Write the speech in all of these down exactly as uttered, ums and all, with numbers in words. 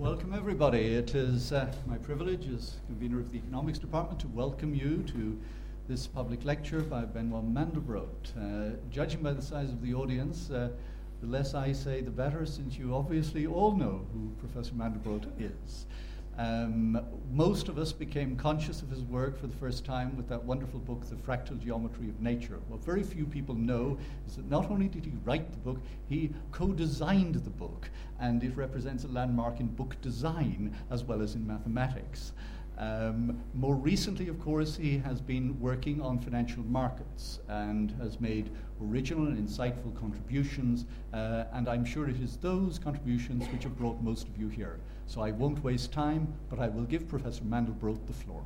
Welcome everybody. It is uh, my privilege as convener of the Economics Department to welcome you to this public lecture by Benoit Mandelbrot. Uh, judging by the size of the audience, uh, the less I say the better, since you obviously all know who Professor Mandelbrot is. Um, most of us became conscious of his work for the first time with that wonderful book, The Fractal Geometry of Nature. What very few people know is that not only did he write the book, he co-designed the book, and it represents a landmark in book design as well as in mathematics. Um, more recently, of course, he has been working on financial markets and has made original and insightful contributions, uh, and I'm sure it is those contributions which have brought most of you here. So I won't waste time, but I will give Professor Mandelbrot the floor.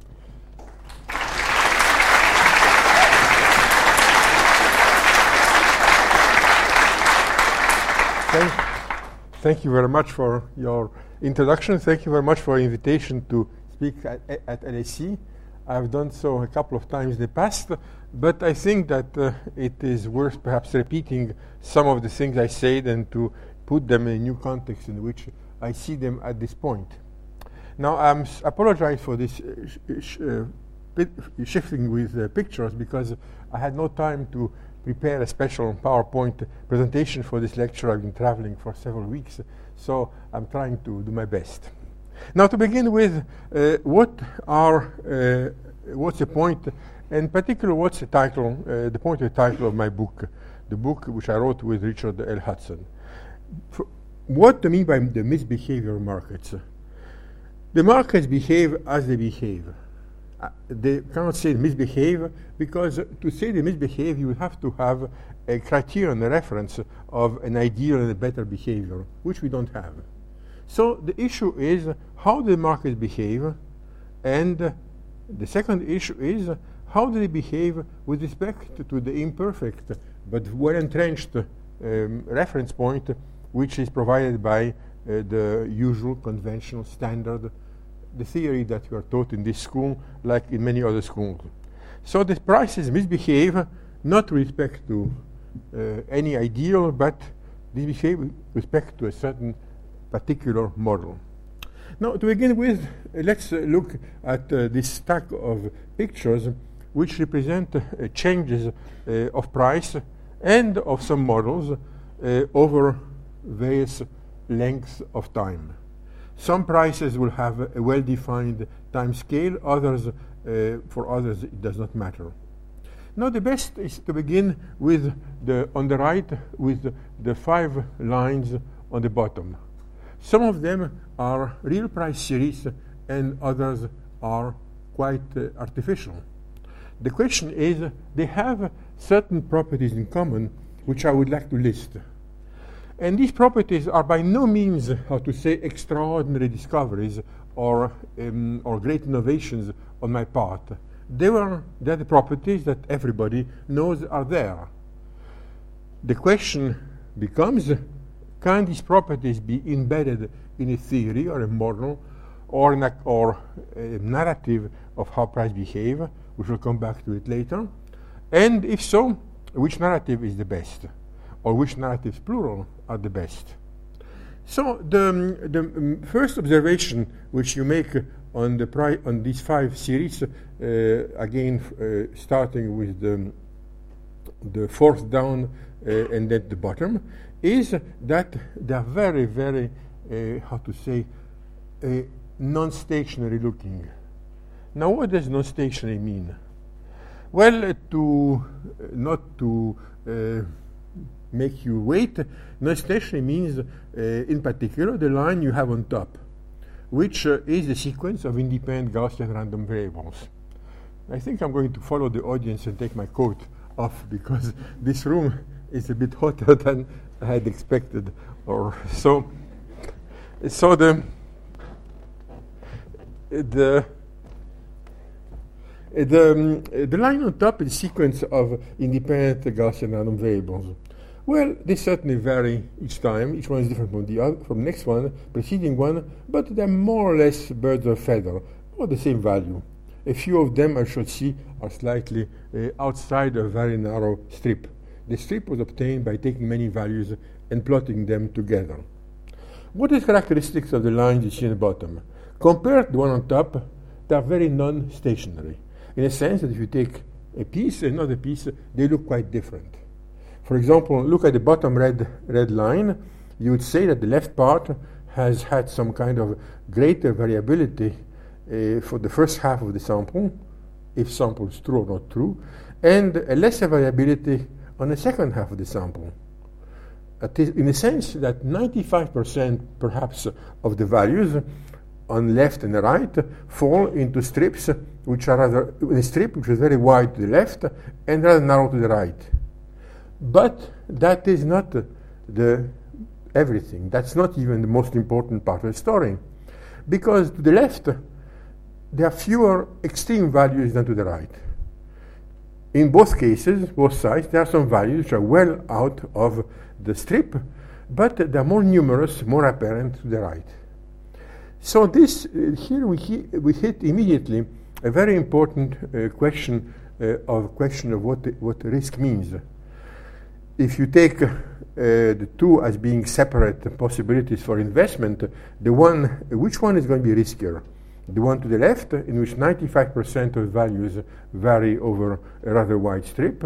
Thank, thank you very much for your introduction. Thank you very much for the invitation to speak at, at L S E. I've done so a couple of times in the past, but I think that uh, it is worth perhaps repeating some of the things I said and to put them in a new context in which I see them at this point. Now, I um, apologize for this uh, sh- uh, shifting with uh, pictures because I had no time to prepare a special PowerPoint presentation for this lecture. I've been traveling for several weeks, so I'm trying to do my best. Now, to begin with, uh, what are uh, what's the point, in particular, what's the title, uh, the point of the title of my book, the book which I wrote with Richard L. Hudson. For what do I mean by the misbehavior of markets? The markets behave as they behave. Uh, they cannot say misbehave because uh, to say they misbehave, you would have to have a criterion, a reference of an ideal and a better behavior, which we don't have. So the issue is how do the markets behave, and uh, the second issue is uh, how do they behave with respect to, to the imperfect but well-entrenched um, reference point which is provided by uh, the usual conventional standard, the theory that you are taught in this school like in many other schools. So the prices misbehave not with respect to uh, any ideal, but they behave with respect to a certain particular model. Now, to begin with, uh, let's uh, look at uh, this stack of pictures which represent uh, changes uh, of price and of some models uh, over various lengths of time. Some prices will have a, a well-defined time scale, others, uh, for others it does not matter. Now the best is to begin with the, on the right, with the, the five lines on the bottom. Some of them are real price series and others are quite uh, artificial. The question is, they have certain properties in common which I would like to list. And these properties are by no means, how to say, extraordinary discoveries or, um, or great innovations on my part. They were they're the properties that everybody knows are there. The question becomes, can these properties be embedded in a theory or a model or, in a, or a narrative of how prices behave? We shall come back to it later. And if so, which narrative is the best? Or which narratives, plural, are the best? So the, um, the um, first observation which you make on the pri- on these five series, uh, again uh, starting with the, the fourth down uh, and then the bottom, is that they are very, very, uh, how to say, uh, non-stationary looking. Now, what does non-stationary mean? Well, uh, to uh, not to uh, make you wait, non-stationary means, uh, in particular, the line you have on top, which uh, is the sequence of independent Gaussian random variables. I think I'm going to follow the audience and take my coat off because this room is a bit hotter than I had expected. Or so, so the the the um, the line on top is a sequence of independent Gaussian random variables. Well, they certainly vary each time. Each one is different from the other, from the next one, preceding one, but they're more or less birds of a feather, or the same value. A few of them, I should see, are slightly uh, outside a very narrow strip. The strip was obtained by taking many values and plotting them together. What is characteristics of the lines you see on the bottom? Compared to the one on top, they are very non-stationary. In a sense that if you take a piece and another piece, they look quite different. For example, look at the bottom red, red line. You would say that the left part has had some kind of greater variability uh, for the first half of the sample, if sample is true or not true, and a lesser variability on the second half of the sample. In a sense that ninety-five percent perhaps of the values on left and the right fall into strips which are rather, a strip which is very wide to the left and rather narrow to the right. But that is not the, the everything. That's not even the most important part of the story. Because to the left, there are fewer extreme values than to the right. In both cases, both sides, there are some values which are well out of the strip, but they are more numerous, more apparent to the right. So this, uh, here we, he, we hit immediately a very important uh, question uh, of question of what, the, what risk means. If you take uh, the two as being separate possibilities for investment, the one, which one is going to be riskier? The one to the left, in which ninety-five percent of values vary over a rather wide strip,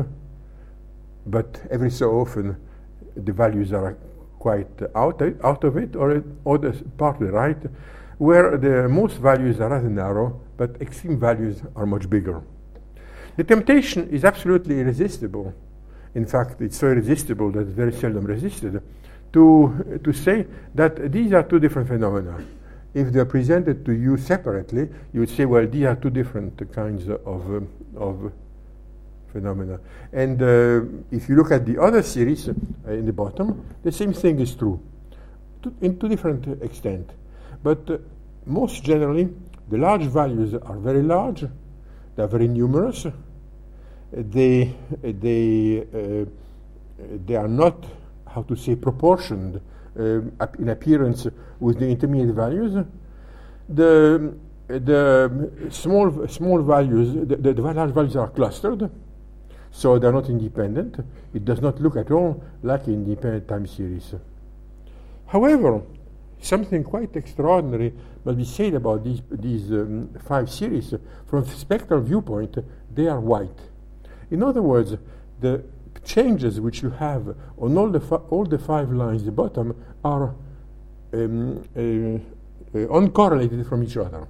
but every so often the values are quite out, out of it, or, or the part to the right, where the most values are rather narrow, but extreme values are much bigger. The temptation is absolutely irresistible. In fact, it's so irresistible that it's very seldom resisted, to, to say that these are two different phenomena. If they're presented to you separately, you would say, well, these are two different kinds of, um, of phenomena. And uh, if you look at the other series uh, in the bottom, the same thing is true, to, in two different uh, extent. But uh, most generally, the large values are very large, they're very numerous, uh, they, uh, they, uh, they are not, how to say, proportioned uh, ap in appearance with the intermediate values. The, the small, small values, the, the, the large values are clustered, so they're not independent. It does not look at all like an independent time series. However, something quite extraordinary must be said about these, these um, five series. From a spectral viewpoint, they are white. In other words, the changes which you have on all the, all the five lines at the bottom are um, uh, uh, uncorrelated from each other.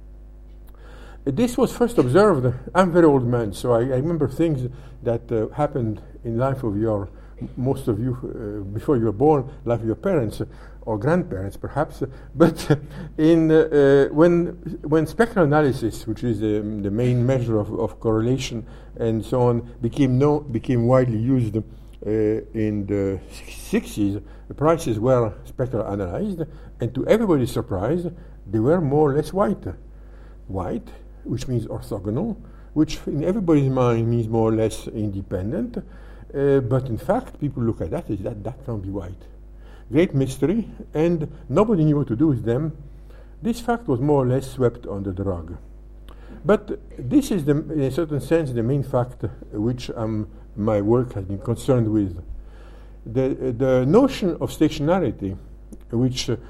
This was first observed. I'm a very old man, so I, I remember things that uh, happened in life of your, most of you, uh, before you were born, life of your parents or grandparents, perhaps. But in uh, when when spectral analysis, which is um, the main measure of, of correlation and so on, became no became widely used uh, in the sixties, the prices were spectral analyzed, and to everybody's surprise, they were more or less white. White, which means orthogonal, which in everybody's mind means more or less independent, uh, but in fact, people look at that as that that can't be white. Great mystery, and nobody knew what to do with them. This fact was more or less swept under the rug. But this is, the, in a certain sense, the main fact which um, my work has been concerned with. The, the notion of stationarity, which uh,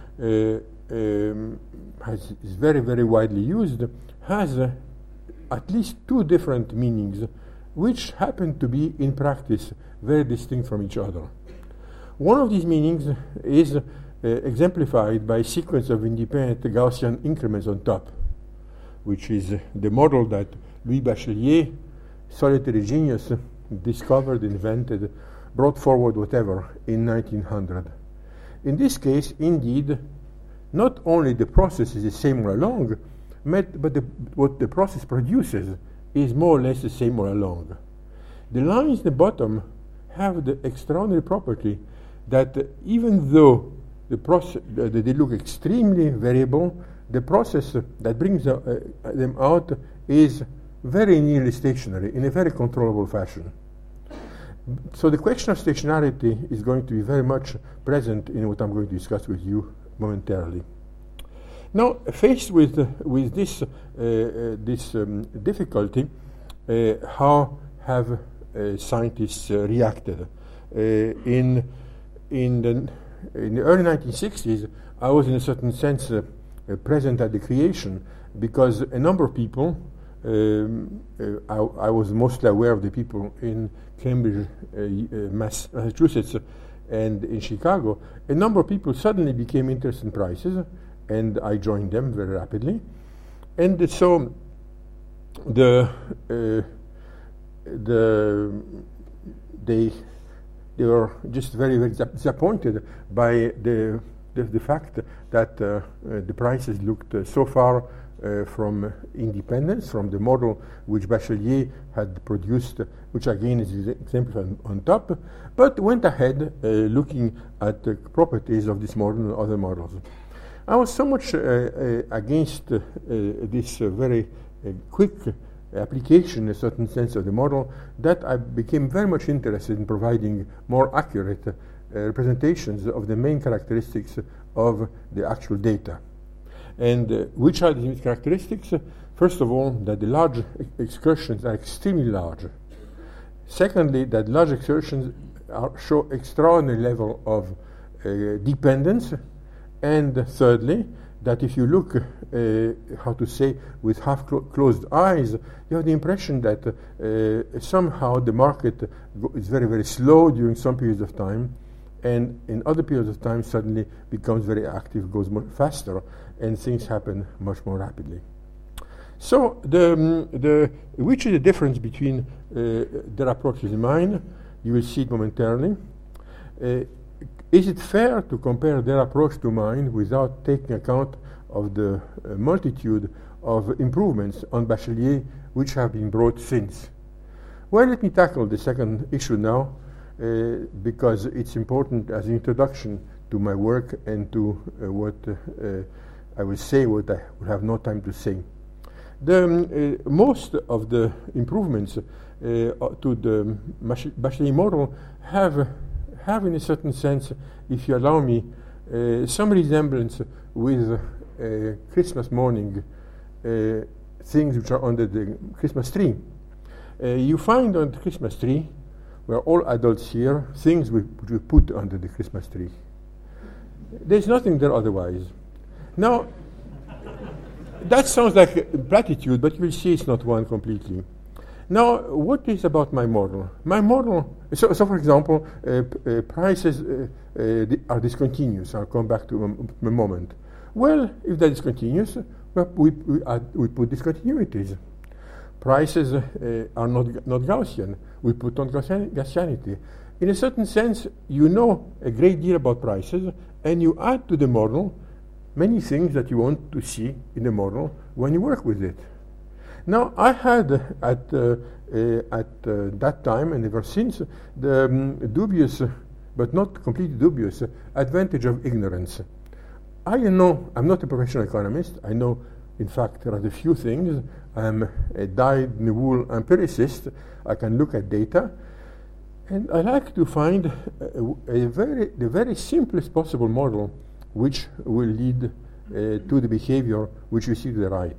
um, has, is very, very widely used, has uh, at least two different meanings, which happen to be, in practice, very distinct from each other. One of these meanings is uh, exemplified by a sequence of independent Gaussian increments on top, which is uh, the model that Louis Bachelier, solitary genius, discovered, invented, brought forward, whatever, in nineteen hundred. In this case, indeed, not only the process is the same all along, but the, what the process produces is more or less the same all along. The lines at the bottom have the extraordinary property that uh, even though the process, uh, they look extremely variable, the process uh, that brings uh, uh, them out is very nearly stationary in a very controllable fashion. So the question of stationarity is going to be very much present in what I'm going to discuss with you momentarily. Now, faced with uh, with this uh, uh, this um, difficulty, uh, how have uh, scientists uh, reacted? Uh, in in the in the early nineteen sixties, I was in a certain sense uh, uh, present at the creation, because a number of people, um, uh, I, I was mostly aware of the people in Cambridge, uh, uh, Mass- Massachusetts, and in Chicago, a number of people suddenly became interested in prices, and I joined them very rapidly. And so the uh, the they they were just very very disappointed by the the, the fact that uh, uh, the prices looked uh, so far uh, from independence, from the model which Bachelier had produced, uh, which again is exemplified on, on top, but went ahead uh, looking at the properties of this model and other models. I was so much uh, uh, against uh, uh, this uh, very uh, quick application, in a certain sense, of the model, that I became very much interested in providing more accurate uh, representations of the main characteristics of the actual data. And uh, which are these characteristics? First of all, that the large ex- excursions are extremely large. Secondly, that large excursions are, show extraordinary level of uh, dependence. And thirdly, that if you look, uh, how to say, with half clo- closed eyes, you have the impression that uh, somehow the market go- is very, very slow during some periods of time, and in other periods of time suddenly becomes very active, goes more faster, and things happen much more rapidly. So, the, um, the, which is the difference between uh, their approaches and mine? You will see it momentarily. Uh, Is it fair to compare their approach to mine without taking account of the uh, multitude of improvements on Bachelier which have been brought since? Well, let me tackle the second issue now, uh, because it's important as an introduction to my work and to uh, what uh, uh, I will say, what I will have no time to say. The, um, uh, most of the improvements uh, to the Bachelier model have have in a certain sense, if you allow me, uh, some resemblance with uh, Christmas morning uh, things which are under the Christmas tree. Uh, you find on the Christmas tree, we're all adults here, things we, which we put under the Christmas tree. There's nothing there otherwise. Now, that sounds like a platitude, but you will see it's not one completely. Now, what is about my model? My model, so, so for example, uh, p- uh, prices uh, uh, di- are discontinuous. I'll come back to in a moment. Well, if they're discontinuous, well, we, we, add, we put discontinuities. Prices uh, are not, not Gaussian. We put on Gaussian, Gaussianity. In a certain sense, you know a great deal about prices, and you add to the model many things that you want to see in the model when you work with it. Now, I had uh, at, uh, uh, at uh, that time and ever since the um, dubious, uh, but not completely dubious, uh, advantage of ignorance. I know, I'm not a professional economist. I know, in fact, rather few things. I'm a dyed-in-the-wool empiricist. I can look at data. And I like to find a, a very, the very simplest possible model which will lead uh, to the behavior which you see to the right.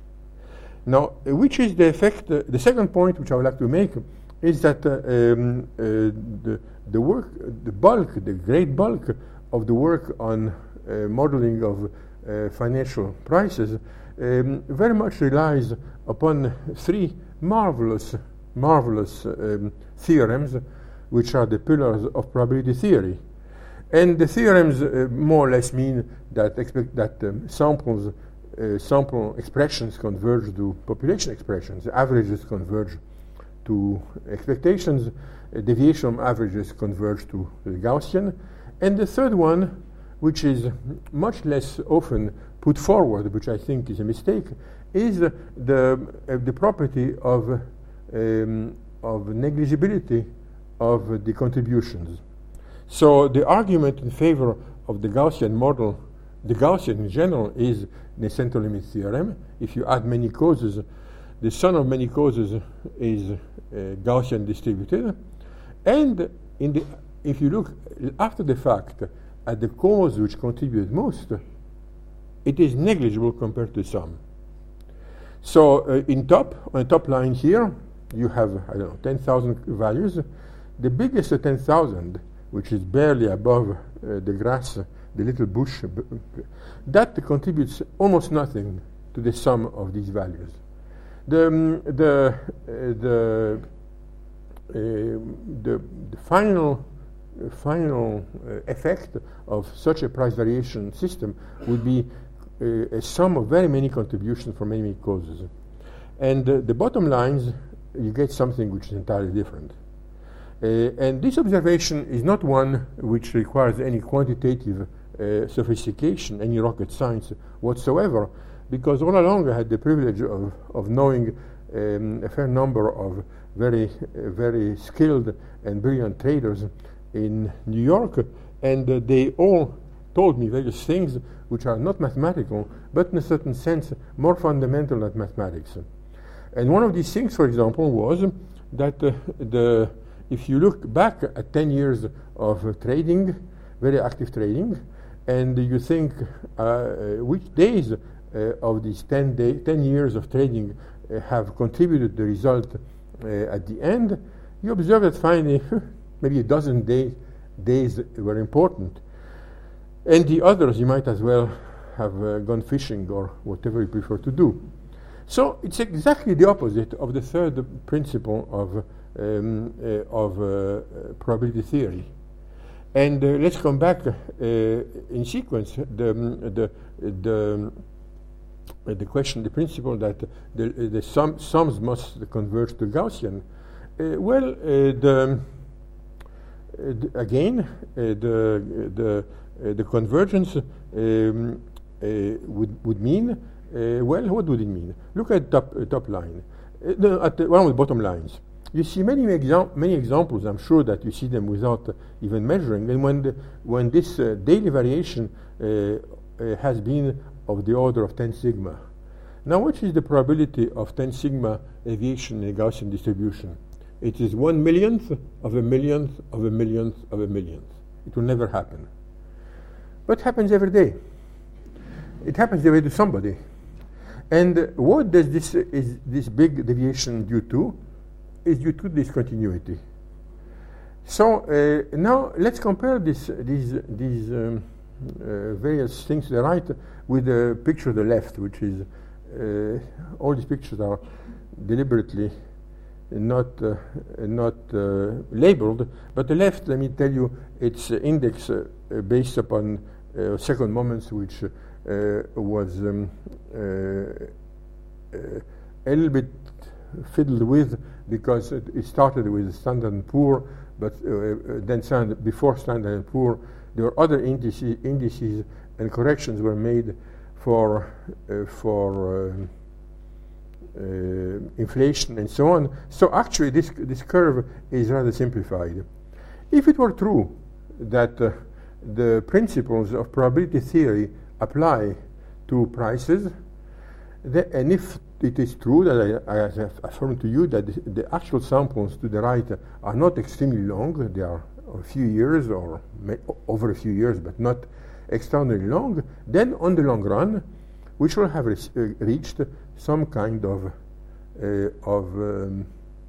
Now, uh, which is the effect? Uh, the second point which I would like to make is that uh, um, uh, the, the work, the bulk, the great bulk of the work on uh, modeling of uh, financial prices um, very much relies upon three marvelous, marvelous um, theorems, which are the pillars of probability theory. And the theorems uh, more or less mean that, expect that um, samples Uh, sample expressions converge to population expressions, averages converge to expectations, uh, deviation from averages converge to the Gaussian. And the third one, which is much less often put forward, which I think is a mistake, is uh, the, uh, the property of, um, of negligibility of uh, the contributions. So the argument in favor of the Gaussian model, the Gaussian in general, is the central limit theorem. If you add many causes, the sum of many causes is uh, Gaussian distributed. And in the, if you look after the fact at the cause which contributes most, it is negligible compared to the sum. So uh, in top, on the top line here, you have, I don't know, ten thousand values. The biggest of ten thousand which is barely above uh, the grass, uh, the little bush, uh, that contributes almost nothing to the sum of these values. The, um, the, uh, the, uh, the, the final, uh, final uh, effect of such a price variation system would be uh, a sum of very many contributions from many, many causes. And uh, the bottom lines, you get something which is entirely different. Uh, and this observation is not one which requires any quantitative uh, sophistication, any rocket science whatsoever, because all along I had the privilege of, of knowing um, a fair number of very, uh, very skilled and brilliant traders in New York, and uh, they all told me various things which are not mathematical, but in a certain sense more fundamental than mathematics. And one of these things, for example, was that uh, the if you look back at ten years of uh, trading, very active trading, and you think uh, which days uh, of these ten, day, ten years of trading uh, have contributed the result uh, at the end, you observe that finally maybe a dozen day, days were important. And the others you might as well have uh, gone fishing or whatever you prefer to do. So it's exactly the opposite of the third principle of Um, uh, of uh, uh, probability theory. And uh, let's come back uh, in sequence. The, um, the, the, uh, the question, the principle that the, the sum, sums must converge to Gaussian. Uh, well, uh, the, uh, the, again, uh, the, the, uh, the convergence um, uh, would, would mean, uh, well, what would it mean? Look at top, uh, top line, uh, the, at the, one of the bottom lines. You see many, exam many examples, I'm sure that you see them without uh, even measuring, and when, the, when this uh, daily variation uh, uh, has been of the order of ten sigma. Now, what is the probability of ten sigma deviation in a Gaussian distribution? It is one millionth of a millionth of a millionth of a millionth. It will never happen. But it happens every day. It happens every day to somebody. And uh, what does this, uh, is this big deviation due to? Is due to discontinuity. So uh, now let's compare this, these, these um, uh, various things to the right with the picture to the left, which is uh, all these pictures are deliberately not uh, not uh, labeled. But the left, let me tell you, it's uh, index uh, based upon uh, second moments, which uh, was um, uh, uh, a little bit fiddled with, because it, it started with Standard and Poor, but uh, then standard, before Standard and Poor, there were other indices, indices and corrections were made for uh, for uh, uh, inflation and so on. So actually, this this curve is rather simplified. If it were true that uh, the principles of probability theory apply to prices, the, and if it is true that I, I have affirmed to you that the, the actual samples to the right are not extremely long, they are a few years or over a few years, but not extraordinarily long, then on the long run, we shall have re uh, reached some kind of, uh, of, um,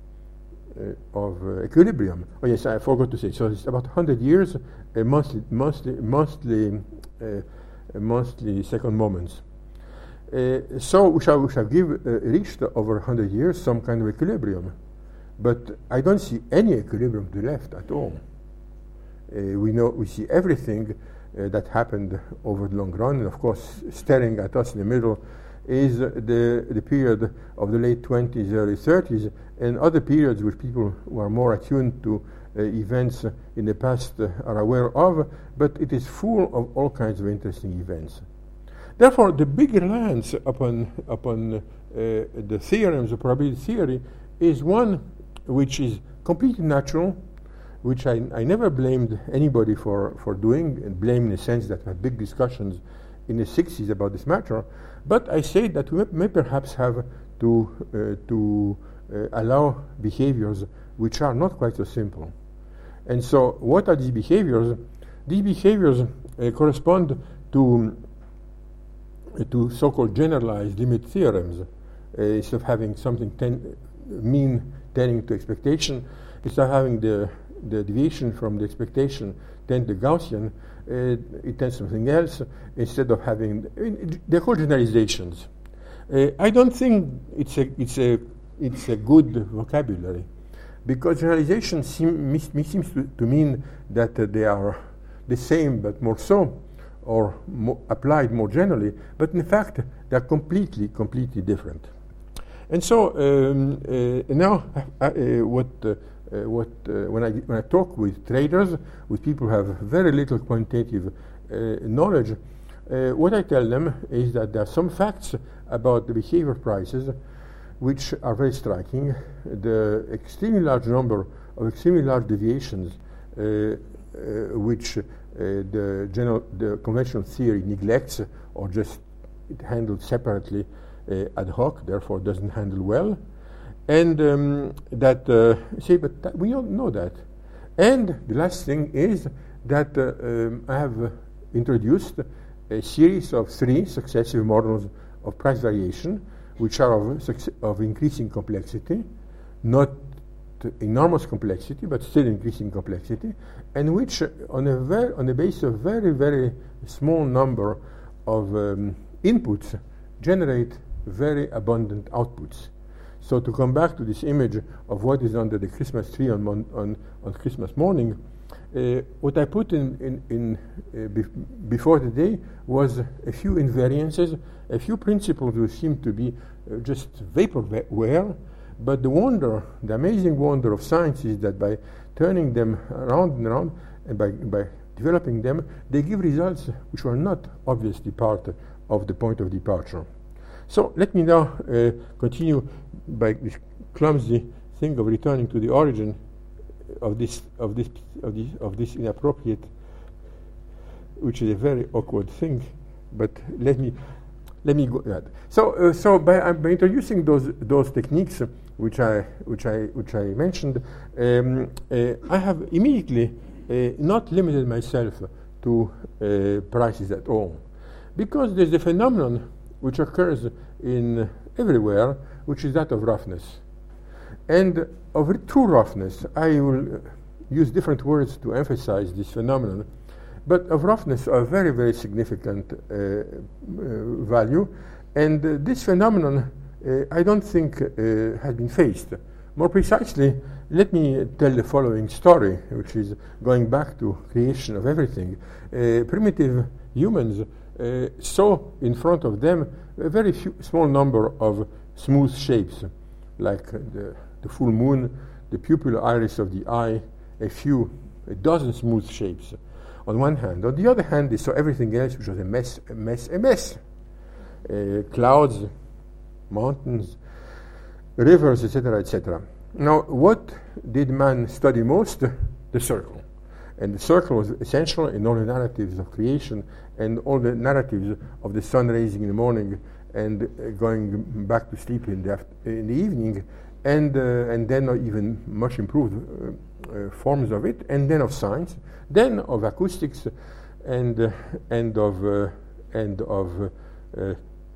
uh, of uh, equilibrium. Oh yes, I forgot to say, so it's about one hundred years, uh, monthly, monthly, monthly, uh, monthly second moments. Uh, so we shall, we shall give uh, reached over one hundred years some kind of equilibrium, but I don't see any equilibrium to the left at all. Uh, we know we see everything uh, that happened over the long run, and of course, staring at us in the middle is uh, the the period of the late twenties, early thirties, and other periods which people who are more attuned to uh, events in the past uh, are aware of. But it is full of all kinds of interesting events. Therefore, the big reliance upon, upon uh, the theorems of probability theory is one which is completely natural, which I, I never blamed anybody for, for doing, and blame in the sense that I had big discussions in the sixties about this matter, but I say that we may, may perhaps have to, uh, to uh, allow behaviors which are not quite so simple. And so what are these behaviors? These behaviors uh, correspond to to so-called generalized limit theorems. Uh, instead of having something ten, mean tending to expectation, instead of having the the deviation from the expectation tend to Gaussian, uh, it tends to something else instead of having uh, they're called generalizations. Uh, I don't think it's a it's a it's a good vocabulary, because generalization seem, me, me seems to, to mean that uh, they are the same but more so, or mo applied more generally. But in fact, they are completely completely different. And so um, uh, now, uh, uh, what uh, uh, what uh, when I when I talk with traders, with people who have very little quantitative uh, knowledge, uh, what I tell them is that there are some facts about the behavior of prices which are very striking. The extremely large number of extremely large deviations, uh, uh, which uh, the general the conventional theory neglects or just it handles separately. Uh, ad hoc, therefore doesn't handle well, and um, that uh, say, but th we don't know that. And the last thing is that uh, um, I have uh, introduced a series of three successive models of price variation, which are of, of increasing complexity, not enormous complexity, but still increasing complexity, and which, uh, on a very on the basis of very very small number of um, inputs, generate very abundant outputs. So to come back to this image of what is under the Christmas tree on mon on, on Christmas morning, uh, what I put in, in, in uh, be before the day was a few invariances, a few principles which seem to be uh, just vaporware, but the wonder, the amazing wonder of science is that by turning them around and around, and by, by developing them, they give results which were not obviously part of the point of departure. So let me now uh, continue by this clumsy thing of returning to the origin of this of this of this of this inappropriate, which is a very awkward thing. But let me let me go that. So uh, so by, uh, by introducing those those techniques which I which I which I mentioned, um, uh, I have immediately uh, not limited myself to uh, prices at all, because there's a phenomenon which occurs in everywhere, which is that of roughness. And of true roughness, I will use different words to emphasize this phenomenon, but of roughness are very, very significant uh, uh, value. And uh, this phenomenon, uh, I don't think uh, has been faced. More precisely, let me tell the following story, which is going back to creation of everything. Uh, primitive humans Uh, saw in front of them a very few, small number of smooth shapes, like uh, the, the full moon, the pupil iris of the eye, a few, a dozen smooth shapes on one hand. On the other hand, they saw everything else, which was a mess, a mess, a mess. Uh, clouds, mountains, rivers, et cetera, et cetera. Now, what did man study most? The circle. And the circle was essential in all the narratives of creation and all the narratives of the sun rising in the morning and uh, going back to sleep in the, in the evening, and, uh, and then even much improved uh, uh, forms of it, and then of science, then of acoustics, and, uh, and of, uh, and of uh, uh,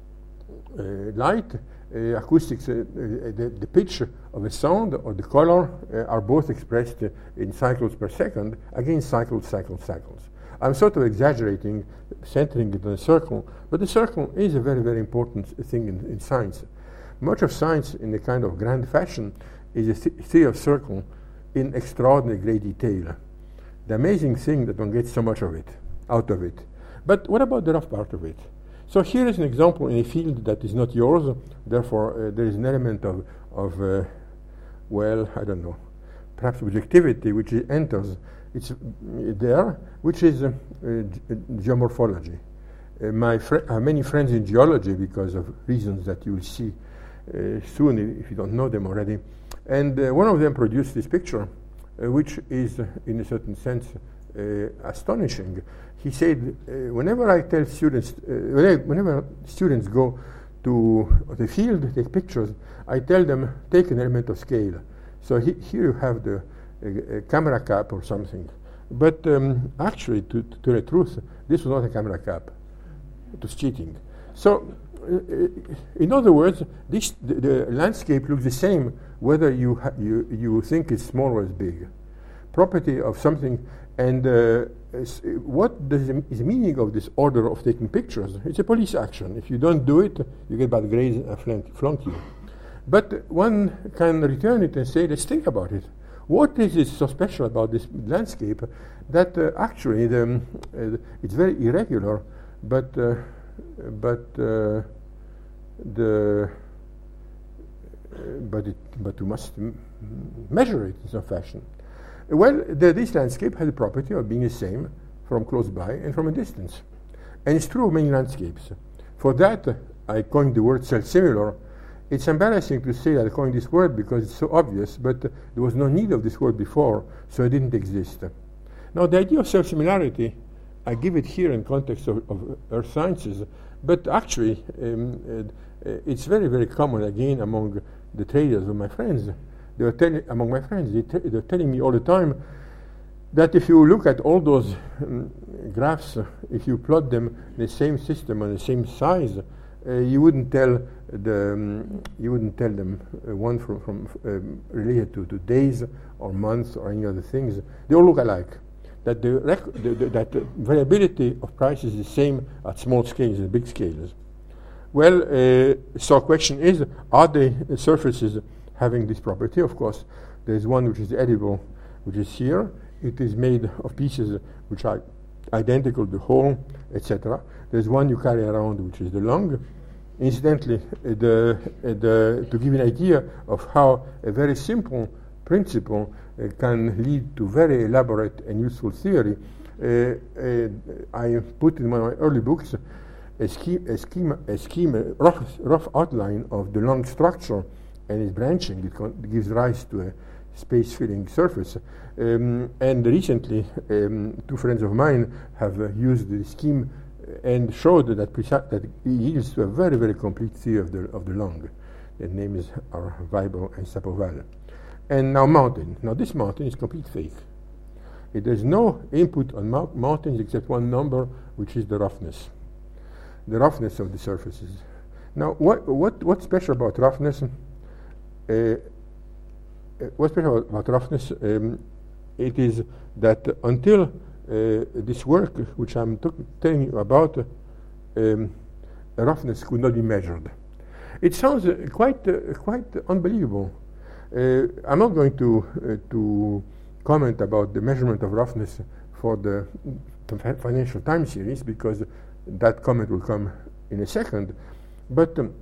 uh, light. Uh, acoustics, uh, uh, the, the pitch of a sound or the color uh, are both expressed uh, in cycles per second, again cycles, cycles, cycles. I'm sort of exaggerating, centering it on a circle, but the circle is a very, very important thing in, in science. Much of science, in a kind of grand fashion, is a th theory of circle in extraordinary great detail. The amazing thing that one gets so much of it, out of it. But what about the rough part of it? So here is an example in a field that is not yours, therefore uh, there is an element of, of uh, well, I don't know, perhaps objectivity which enters, it's uh, there, which is uh, uh, geomorphology. Uh, my fr I have many friends in geology because of reasons that you will see uh, soon if you don't know them already. And uh, one of them produced this picture, uh, which is, uh, in a certain sense, uh, astonishing. He said, uh, whenever I tell students, uh, whenever students go to the field, take pictures, I tell them, take an element of scale. So he, here you have the uh, camera cap or something. But um, actually, to, to tell the truth, this was not a camera cap. It was cheating. So, uh, in other words, this, the, the landscape looks the same whether you, ha you, you think it's small or it's big. property of something. And uh, what does the, is the meaning of this order of taking pictures? It's a police action. If you don't do it, you get bad grades and flunk, flunk you. But one can return it and say, let's think about it. What is it so special about this landscape that uh, actually the, um, uh, it's very irregular, but uh, but uh, the uh, but it, but you must m measure it in some fashion. Well, the, this landscape has the property of being the same from close by and from a distance, and it's true of many landscapes. For that, uh, I coined the word self-similar. It's embarrassing to say that I coined this word because it's so obvious, but uh, there was no need of this word before, so it didn't exist. Now, the idea of self-similarity, I give it here in context of, of earth sciences, but actually, um, uh, it's very, very common again among the traders of my friends. They were telling, among my friends, they they're telling me all the time that if you look at all those um, graphs, uh, if you plot them in the same system on the same size, uh, you wouldn't tell the um, you wouldn't tell them uh, one from, from um, related to, to days or months or any other things. They all look alike. That the, rec the, the that the variability of prices is the same at small scales and big scales. Well, uh, so the question is, are the surfaces having this property? Of course, there is one which is edible, which is here. It is made of pieces which are identical to the whole, et cetera. There's one you carry around, which is the lung. Incidentally, uh, the, uh, the, to give you an idea of how a very simple principle uh, can lead to very elaborate and useful theory, uh, uh, I put in one of my early books a scheme, a scheme, a scheme, a rough, rough outline of the lung structure and its branching. It, con gives rise to a space-filling surface. Um, and recently, um, two friends of mine have uh, used the scheme and showed that, that it yields to a very, very complete theory of the, of the lung. The names are Weibo and Sapoval. And now mountain. Now this mountain is complete fake. It has no input on mou mountains except one number, which is the roughness. The roughness of the surfaces. Now, what, what, what's special about roughness? Uh, what's special about, about roughness? Um, it is that until uh, this work, which I'm telling you about, um, roughness could not be measured. It sounds uh, quite, uh, quite unbelievable. Uh, I'm not going to uh, to comment about the measurement of roughness for the Financial Times series because that comment will come in a second. But um,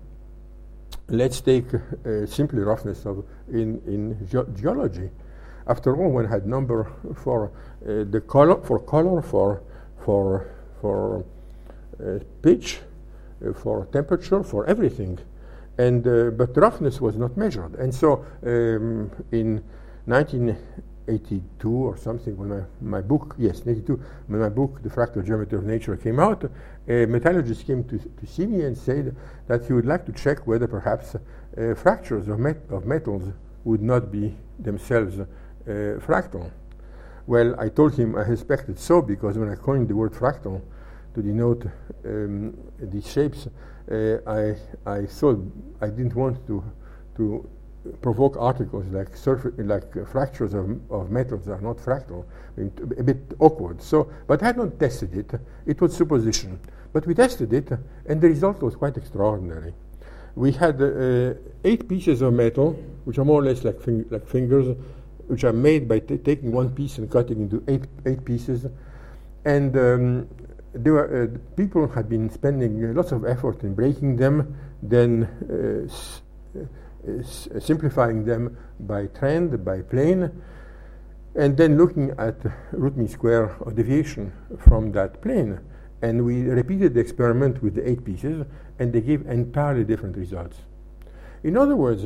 let's take uh, simply roughness of in in ge geology. After all, one had number for uh, the color, for color, for for for uh, pitch, uh, for temperature, for everything. And uh, but roughness was not measured, and so um, in nineteen eighty-two or something, when my, my book, yes, eighty-two, when my book, The Fractal Geometry of Nature, came out, a metallurgist came to, to see me and said that he would like to check whether perhaps uh, fractures of, met of metals would not be themselves uh, fractal. Well, I told him I suspected so, because when I coined the word fractal to denote um, these shapes, uh, I, I thought I didn't want to, to provoke articles like, like uh, fractures of, of metals are not fractal, I mean, a bit awkward. So, but I had not tested it. It was supposition. But we tested it, and the result was quite extraordinary. We had uh, eight pieces of metal, which are more or less like, fing like fingers, which are made by t taking one piece and cutting into eight, eight pieces. And um, there were, uh, people had been spending uh, lots of effort in breaking them, then uh, s uh, s simplifying them by trend, by plane, and then looking at root mean square of deviation from that plane. And we repeated the experiment with the eight pieces, and they gave entirely different results. In other words,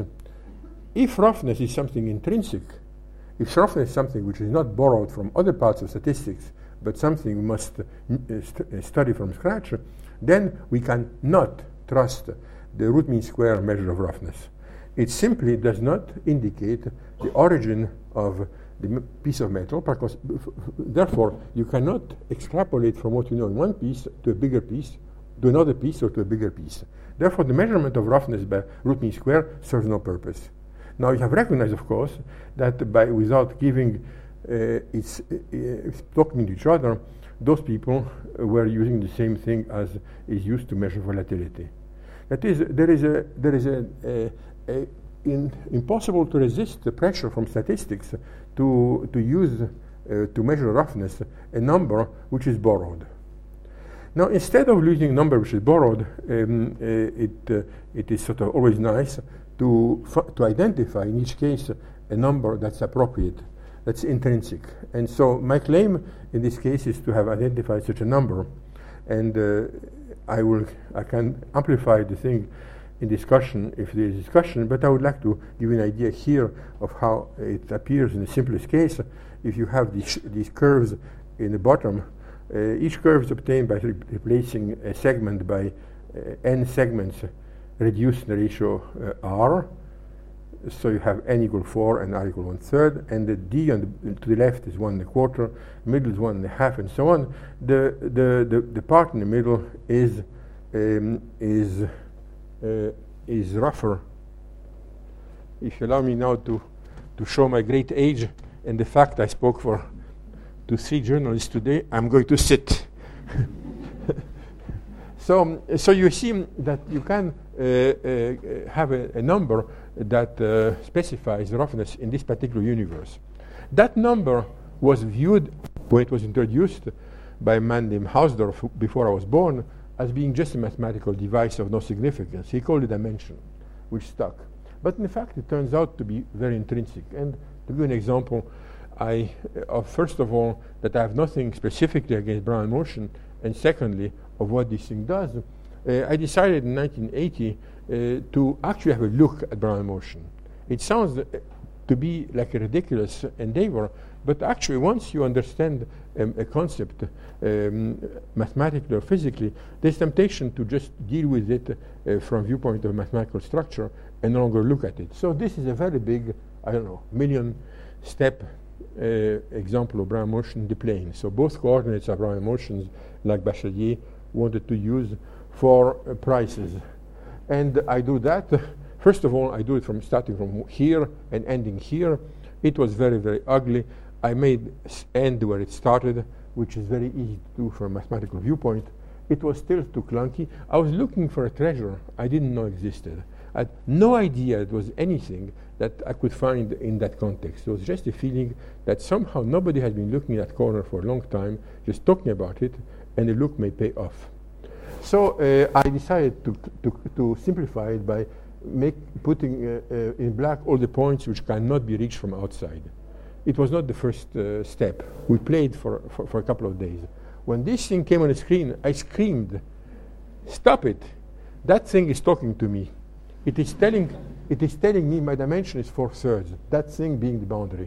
if roughness is something intrinsic, if roughness is something which is not borrowed from other parts of statistics, but something we must uh, st study from scratch, then we cannot trust the root mean square measure of roughness. It simply does not indicate the origin of the piece of metal, because therefore you cannot extrapolate from what you know in one piece to a bigger piece, to another piece, or to a bigger piece. Therefore, the measurement of roughness by root mean square serves no purpose. Now, you have recognized, of course, that by without giving it's, uh, it's talking to each other, those people were using the same thing as is used to measure volatility. That is, there is a there is a, a, a in, impossible to resist the pressure from statistics to to use uh, to measure roughness a number which is borrowed. Now, instead of using a number which is borrowed, um, uh, it uh, it is sort of always nice to f- to identify in each case a number that's appropriate, that's intrinsic. And so my claim in this case is to have identified such a number, and uh, I will I can amplify the thing in discussion if there is discussion, but I would like to give you an idea here of how it appears in the simplest case. If you have these, these curves in the bottom, uh, each curve is obtained by re- replacing a segment by uh, n segments reduced the ratio uh, r. So you have n equal four and r equal one third, and the d on the, to the left is one and a quarter, middle is one and a half, and so on. The the the, the part in the middle is um, is uh, is rougher. If you allow me now to to show my great age and the fact I spoke for to three journalists today, I'm going to sit. So, um, so you see that you can uh, uh, have a, a number that uh, specifies roughness in this particular universe. That number was viewed, when it was introduced by a man named Hausdorff before I was born, as being just a mathematical device of no significance. He called it a dimension, which stuck. But in fact, it turns out to be very intrinsic. And to give you an example, I, uh, first of all, that I have nothing specifically against Brownian motion, and secondly, of what this thing does, uh, I decided in nineteen eighty uh, to actually have a look at Brownian motion. It sounds uh, to be like a ridiculous endeavor, but actually once you understand um, a concept um, mathematically or physically, there's temptation to just deal with it uh, from viewpoint of mathematical structure and no longer look at it. So this is a very big, I don't know, million step uh, example of Brownian motion in the plane. So both coordinates are Brownian motions, like Bachelier wanted to use for uh, prices. And I do that. First of all, I do it from starting from here and ending here. It was very, very ugly. I made s- end where it started, which is very easy to do from a mathematical viewpoint. It was still too clunky. I was looking for a treasure I didn't know existed. I had no idea it was anything that I could find in that context. It was just a feeling that somehow nobody had been looking at that corner for a long time, just talking about it, and the look may pay off. So uh, I decided to, to, to simplify it by make, putting uh, uh, in black all the points which cannot be reached from outside. It was not the first uh, step. We played for, for, for a couple of days. When this thing came on the screen, I screamed, "Stop it! That thing is talking to me. It is telling, it is telling me my dimension is four thirds, that thing being the boundary.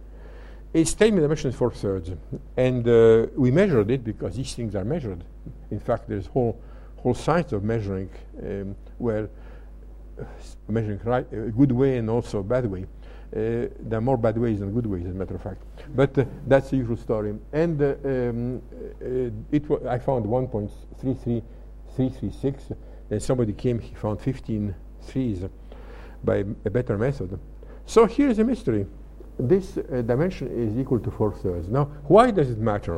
It's telling me the dimension is four thirds. And uh, we measured it because these things are measured. In fact, there's whole whole science of measuring, um, well, uh, measuring right, a good way and also a bad way. Uh, there are more bad ways than good ways, as a matter of fact. But uh, that's the usual story. And uh, um, uh, it wa- I found one point three three three three six. Then somebody came, he found fifteen threes by a better method. So here's a mystery. This uh, dimension is equal to four thirds. Now, why does it matter?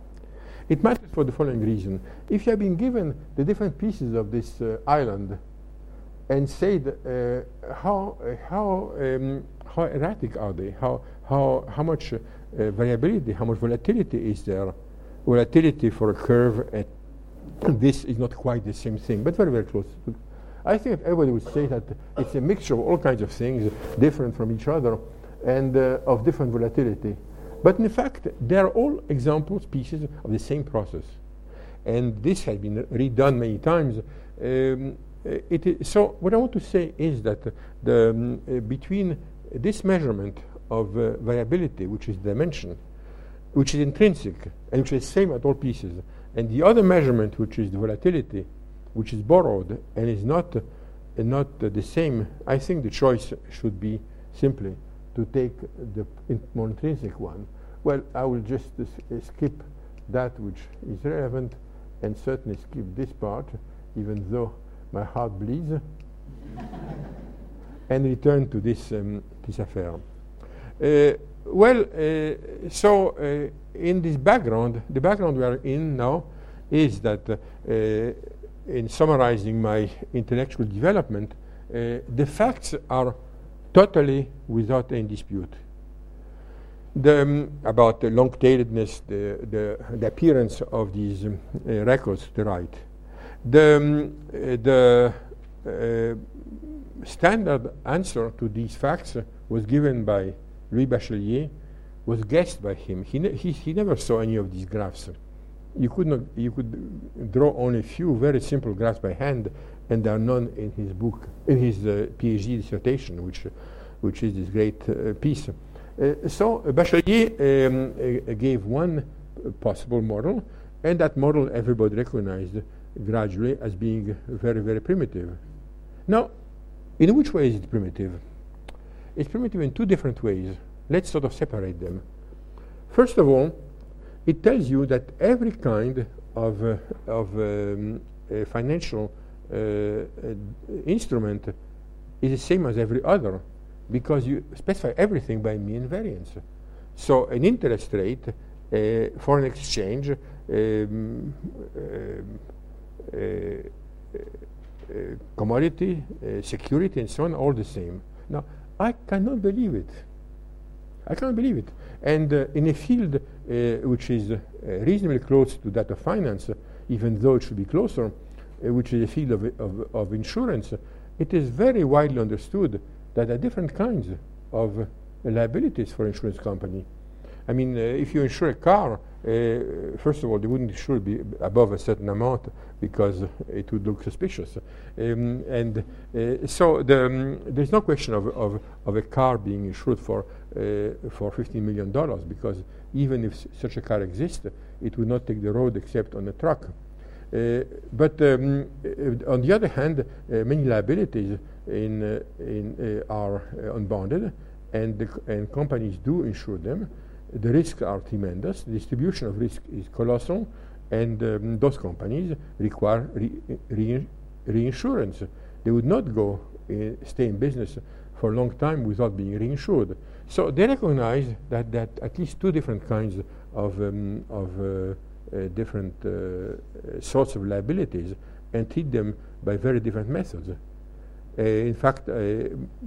It matters for the following reason. If you have been given the different pieces of this uh, island and said uh, how uh, how um, how erratic are they? How how how much uh, uh, variability? How much volatility is there? Volatility for a curve at this is not quite the same thing, but very very close. I think everybody would say that it's a mixture of all kinds of things, different from each other, and uh, of different volatility. But in fact, they are all examples, pieces of the same process. And this has been redone many times. Um, it is, so what I want to say is that the, um, uh, between this measurement of uh, variability, which is dimension, which is intrinsic, and which is the same at all pieces, and the other measurement, which is the volatility, which is borrowed and is not, uh, not uh, the same, I think the choice should be simply to take the in more intrinsic one. Well, I will just uh, s- skip that which is relevant and certainly skip this part, even though my heart bleeds, and return to this, um, this affair. Uh, well, uh, so uh, in this background, the background we are in now is that uh, uh, in summarizing my intellectual development, uh, the facts are totally without any dispute. The, um, about the long-tailedness, the, the, the appearance of these um, uh, records to the right. The, um, uh, the uh, standard answer to these facts uh, was given by Louis Bachelier, was guessed by him. He, ne he, he never saw any of these graphs. You could, not, you could draw only a few very simple graphs by hand, and there are none in his book, in his uh, PhD dissertation, which, uh, which is this great uh, piece. Uh, so uh, Bachelier um, uh, gave one uh, possible model, and that model everybody recognized gradually as being very, very primitive. Now, in which way is it primitive? It's primitive in two different ways. Let's sort of separate them. First of all, it tells you that every kind of, uh, of um, uh, financial uh, uh, instrument is the same as every other, because you specify everything by mean variance. So an interest rate, uh, foreign exchange, um, uh, uh, uh, commodity, uh, security, and so on, all the same. Now, I cannot believe it. I cannot believe it. And uh, in a field uh, which is uh, reasonably close to that of finance, uh, even though it should be closer, uh, which is a field of, of, of insurance, uh, it is very widely understood that there are different kinds of uh, liabilities for insurance company. I mean, uh, if you insure a car, uh, first of all, they wouldn't insure be above a certain amount because uh, it would look suspicious. Um, and uh, so the, um, there's no question of, of, of a car being insured for, uh, for fifteen million dollars, because even if s such a car exists, it would not take the road except on a truck. Uh, but um, uh, on the other hand, uh, many liabilities in, uh, in, uh, are uh, unbounded, and, the c and companies do insure them. The risks are tremendous. The distribution of risk is colossal, and um, those companies require re re reinsurance. They would not go uh, stay in business for a long time without being reinsured. So they recognize that, that at least two different kinds of, um, of uh, uh, different uh, sorts of liabilities, and treat them by very different methods. Uh, in fact, uh,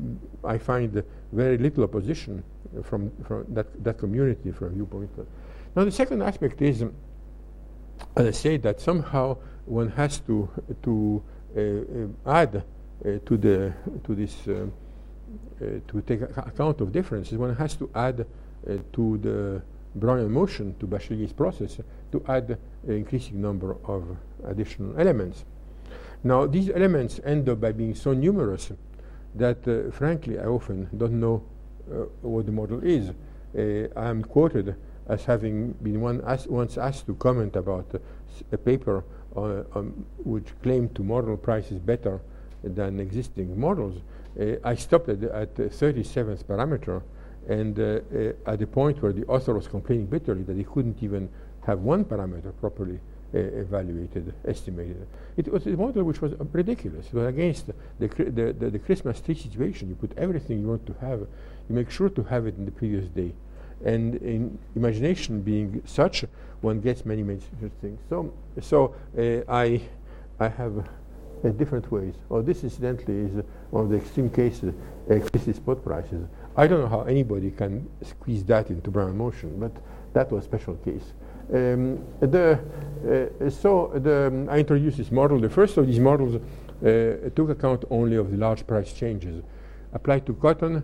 I find very little opposition from, from that, that community from viewpoint. Now, the second aspect is, um, as I say, that somehow one has to to uh, uh, add uh, to the to this uh, uh, to take account of differences. One has to add uh, to the Brownian motion, to Bachelier's process, to add an increasing number of additional elements. Now, these elements end up by being so numerous that, uh, frankly, I often don't know uh, what the model is. Uh, I am quoted as having been one as once asked to comment about uh, a paper uh, um, which claimed to model prices better than existing models. Uh, I stopped at the at the thirty-seventh parameter, and uh, uh, at the point where the author was complaining bitterly that he couldn't even have one parameter properly Uh, evaluated, estimated. It was a model which was uh, ridiculous. It was against the, the, the, the Christmas tree situation. You put everything you want to have, you make sure to have it in the previous day. And in imagination being such, one gets many, many things. So, so uh, I, I have uh, different ways. Oh, this incidentally is uh, one of the extreme cases, uh, Christie's spot prices. I don't know how anybody can squeeze that into Brownian motion, but that was a special case. Um, the, uh, so the, um, I introduced this model. The first of these models uh, took account only of the large price changes applied to cotton.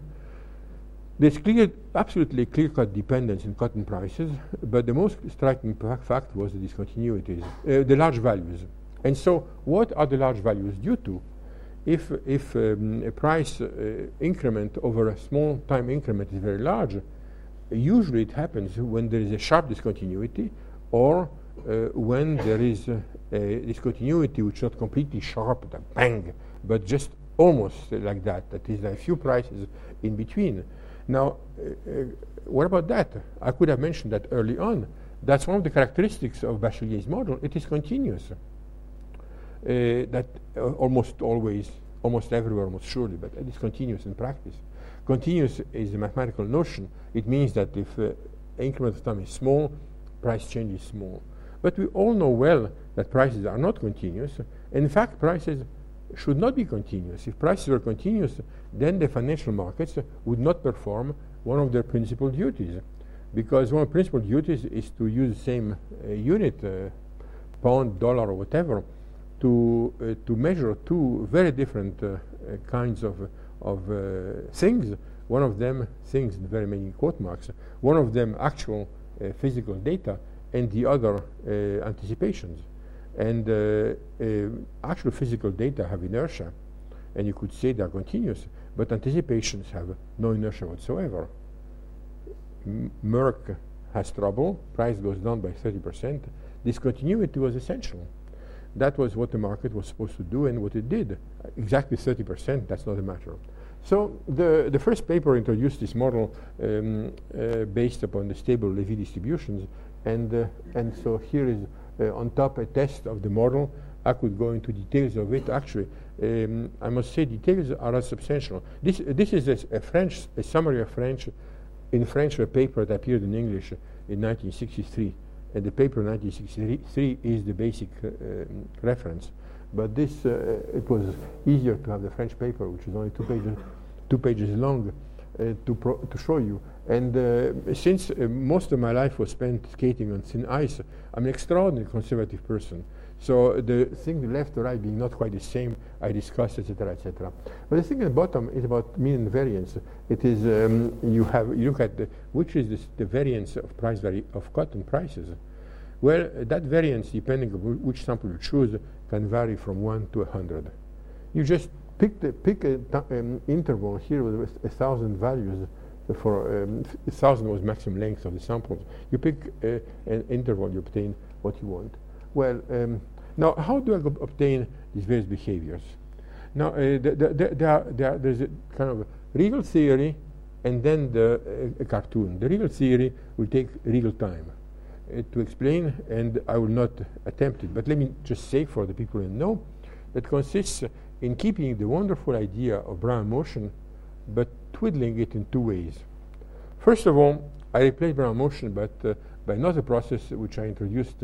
There's clear, absolutely clear-cut dependence in cotton prices, but the most striking fact was the discontinuities, uh, the large values. And so, what are the large values due to? If, if um, a price uh, increment over a small time increment is very large, usually it happens when there is a sharp discontinuity, or uh, when there is uh, a discontinuity which is not completely sharp, bang, but just almost uh, like that. That is, a few prices in between. Now, uh, uh, what about that? I could have mentioned that early on. That's one of the characteristics of Bachelier's model. It is continuous. Uh, that uh, almost always, almost everywhere, almost surely, but it is continuous in practice. continuous is a mathematical notion. It means that if uh, increment of time is small, price change is small. But we all know well that prices are not continuous. In fact, prices should not be continuous. If prices were continuous, then the financial markets would not perform one of their principal duties. Because one of the principal duties is to use the same uh, unit, uh, pound, dollar, or whatever, to uh, to measure two very different uh, uh, kinds of of uh, things. One of them, things in very many quote marks, one of them actual uh, physical data, and the other uh, anticipations. And uh, uh, actual physical data have inertia, and you could say they are continuous, but anticipations have no inertia whatsoever. M Merck has trouble, price goes down by thirty percent. Discontinuity was essential. That was what the market was supposed to do and what it did. Uh, exactly thirty percent, that's not a matter. So the, the first paper introduced this model um, uh, based upon the stable Lévy distributions, and, uh, and so here is uh, on top a test of the model. I could go into details of it. Actually, um, I must say details are not substantial. This, uh, this is a, a French, a summary of French, in French a paper that appeared in English in nineteen sixty-three. And the paper nineteen sixty-three is the basic uh, um, reference. But this, uh, it was easier to have the French paper, which is only two pages, two pages long, uh, to, pro to show you. And uh, since uh, most of my life was spent skating on thin ice, I'm an extraordinarily conservative person. So the thing left to right being not quite the same, I discussed, et cetera, et cetera. But the thing at the bottom is about mean variance. It is um, you have you look at the, which is this, the variance of price vari of cotton prices. Well, uh, that variance, depending on which sample you choose, can vary from one to a hundred. You just pick the pick a um, interval here with a thousand values. For um, a thousand was maximum length of the samples. You pick uh, an interval, you obtain what you want. Well, um, now how do I obtain these various behaviors? Now, uh, the, the, the, there are, there are, there's a kind of a real theory, and then the uh, a cartoon. The real theory will take real time uh, to explain, and I will not attempt it. But let me just say for the people who know, that consists in keeping the wonderful idea of Brownian motion, but twiddling it in two ways. First of all, I replaced Brownian motion, but uh, by another process which I introduced uh,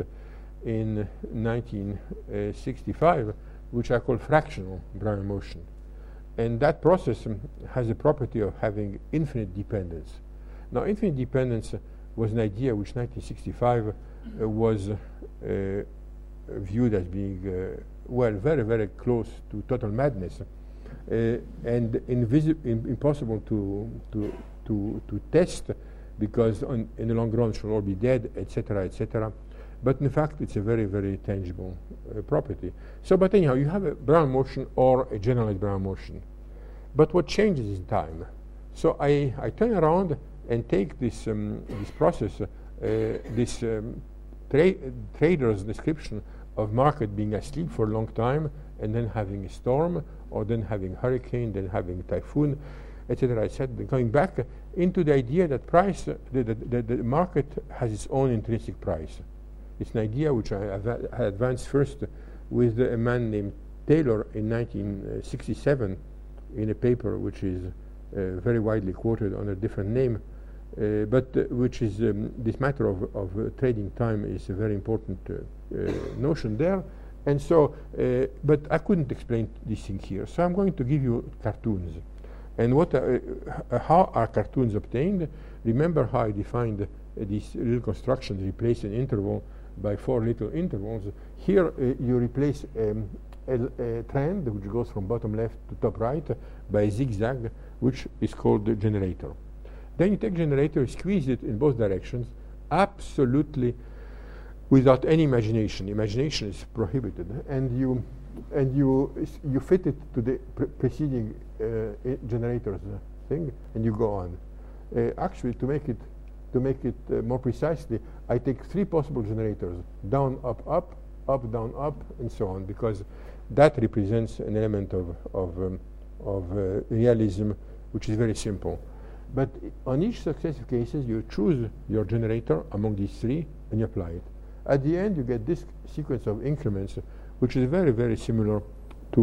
in nineteen sixty-five, which I call fractional Brownian motion. And that process um, has the property of having infinite dependence. Now, infinite dependence uh, was an idea which nineteen sixty-five uh, was uh, viewed as being, uh, well, very, very close to total madness. Uh, and invisi in impossible to, to, to, to test, because on, in the long run it shall all be dead, et cetera, et cetera. But in fact, it's a very, very tangible uh, property. So, but anyhow, you have a Brownian motion or a generalized Brownian motion. But what changes in time? So I, I turn around and take this, um, this process, uh, this um, tra trader's description of market being asleep for a long time, and then having a storm, or then having hurricane, then having typhoon, et cetera, et cetera. Then coming back uh, into the idea that price, uh, the, the, the, the market has its own intrinsic price. It's an idea which I had advanced first uh, with uh, a man named Taylor in nineteen sixty-seven in a paper which is uh, very widely quoted under a different name, uh, but uh, which is um, this matter of, of uh, trading time is a very important uh, uh, notion there. And so, uh, but I couldn't explain this thing here, so I'm going to give you cartoons. And what uh, uh, how are cartoons obtained? Remember how I defined uh, these little constructions, replace an interval by four little intervals. Here uh, you replace um, a, a trend which goes from bottom left to top right uh, by a zigzag, which is called the generator. Then you take generator, squeeze it in both directions, absolutely without any imagination. Imagination is prohibited, and you and you you fit it to the pre preceding uh, generator's uh, thing, and you go on. Uh, actually, to make it to make it uh, more precisely, I take three possible generators: down, up, up, up, down, up, and so on, because that represents an element of of um, of uh, realism, which is very simple. But on each successive cases, you choose your generator among these three, and you apply it. At the end, you get this sequence of increments, which is very, very similar to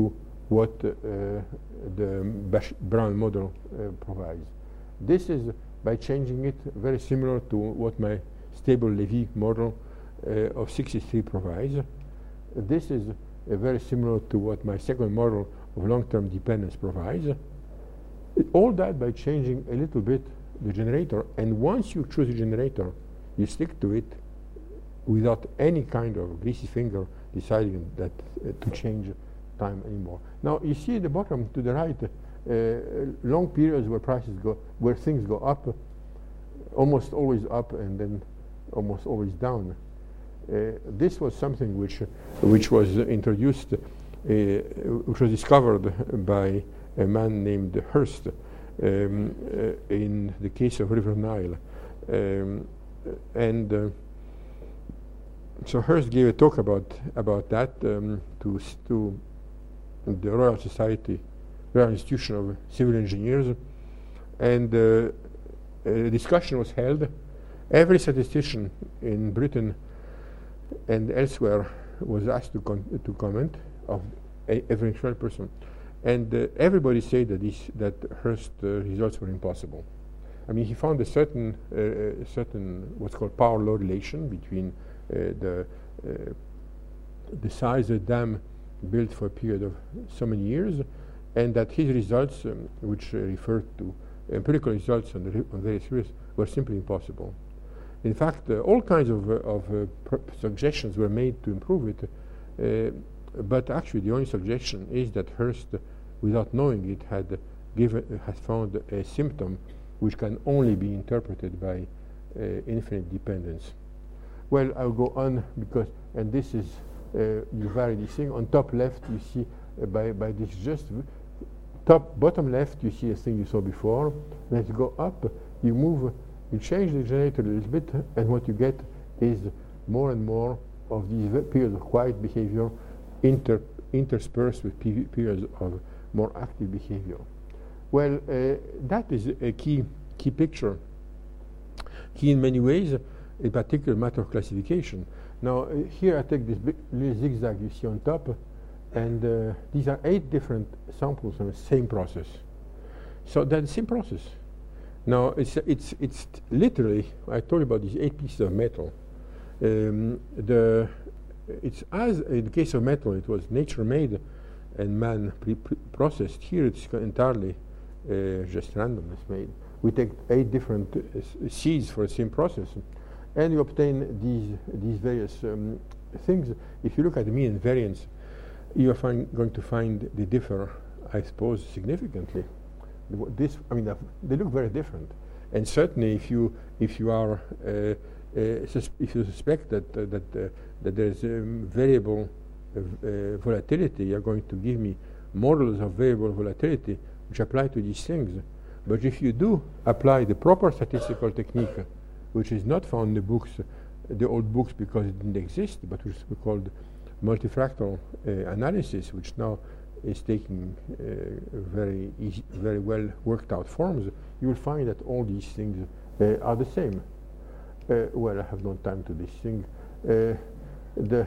what uh, the Brown model uh, provides. This is, by changing it, very similar to what my stable Levy model uh, of sixty-three provides. This is uh, very similar to what my second model of long-term dependence provides. It, all that by changing a little bit the generator, and once you choose a generator, you stick to it without any kind of greasy finger deciding that uh, to change time anymore. Now you see at the bottom to the right, uh, long periods where prices go, where things go up, almost always up, and then almost always down. Uh, this was something which, uh, which was uh, introduced, uh, which was discovered by a man named Hurst um, uh, in the case of River Nile, um, and. Uh, So Hurst gave a talk about about that um, to to the Royal Society, Royal Institution of Civil Engineers, and uh, a discussion was held. Every statistician in Britain and elsewhere was asked to con to comment, of a, every twelve person, and uh, everybody said that this that Hurst uh, results were impossible. I mean, he found a certain uh, certain what's called power law relation between Uh, the uh, the size of the dam built for a period of so many years, and that his results, um, which uh, referred to empirical results on, the on various risks, were simply impossible. In fact, uh, all kinds of, uh, of uh, suggestions were made to improve it, uh, but actually the only suggestion is that Hurst, uh, without knowing it, had uh, given uh, has found a symptom which can only be interpreted by uh, infinite dependence. Well, I'll go on because, and this is, uh, you vary this thing. On top left, you see, uh, by, by this just top, bottom left, you see a thing you saw before. Let's go up, you move, you change the generator a little bit, and what you get is more and more of these periods of quiet behavior inter interspersed with periods of more active behavior. Well, uh, that is a key, key picture, key in many ways. In particular, matter of classification. Now, uh, here I take this big little zigzag you see on top, and uh, these are eight different samples on the same process. So that's the same process. Now, it's, uh, it's, it's literally, I told you about these eight pieces of metal. Um, the, it's as, in the case of metal, it was nature-made and man pre pre processed. Here it's entirely uh, just randomness made. We take eight different uh, seeds for the same process, and you obtain these these various um, things. If you look at the mean and variance, you are find, going to find they differ, I suppose, significantly. This, I mean, they look very different. And certainly, if you if you are uh, uh, sus if you suspect that uh, that uh, that there is um, variable uh, uh, volatility, you are going to give me models of variable volatility which apply to these things. But if you do apply the proper statistical technique, which is not found in the books, uh, the old books, because it didn't exist, but which is called multifractal uh, analysis, which now is taking uh, very easy, very well worked out forms, you will find that all these things uh, are the same. Uh, well, I have no time to this thing. Uh, the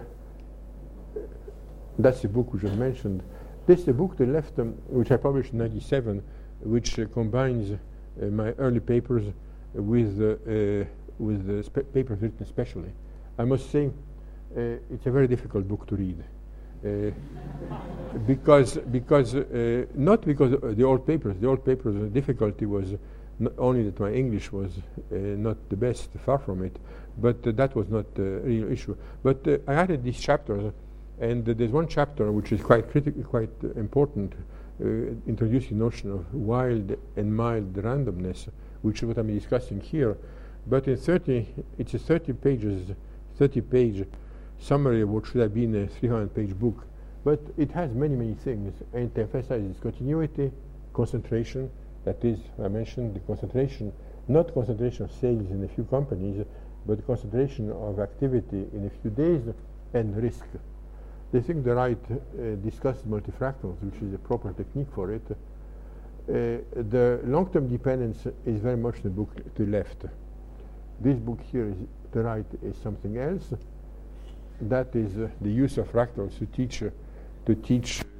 that's the book which I mentioned. This is the book to the left, um, which I published in ninety-seven, which uh, combines uh, my early papers with uh, uh, with the spe papers written specially. I must say, uh, it's a very difficult book to read, uh, because because uh, not because uh, the old papers. The old papers. The difficulty was not only that my English was uh, not the best, far from it, but uh, that was not the real issue. But uh, I added these chapters, and uh, there's one chapter which is quite critical, quite uh, important, uh, introducing the notion of wild and mild randomness, which is what I'm discussing here. But in thirty, it's a thirty pages, thirty page summary of what should have been a three hundred page book. But it has many, many things, and it emphasizes continuity, concentration. That is, I mentioned the concentration, not concentration of sales in a few companies, but concentration of activity in a few days, and risk. The thing the right uh, discusses multifractals, which is a proper technique for it. Uh, the long-term dependence is very much the book to the left. This book here, is the right, is something else. That is uh, the use of fractals to teach uh, to teach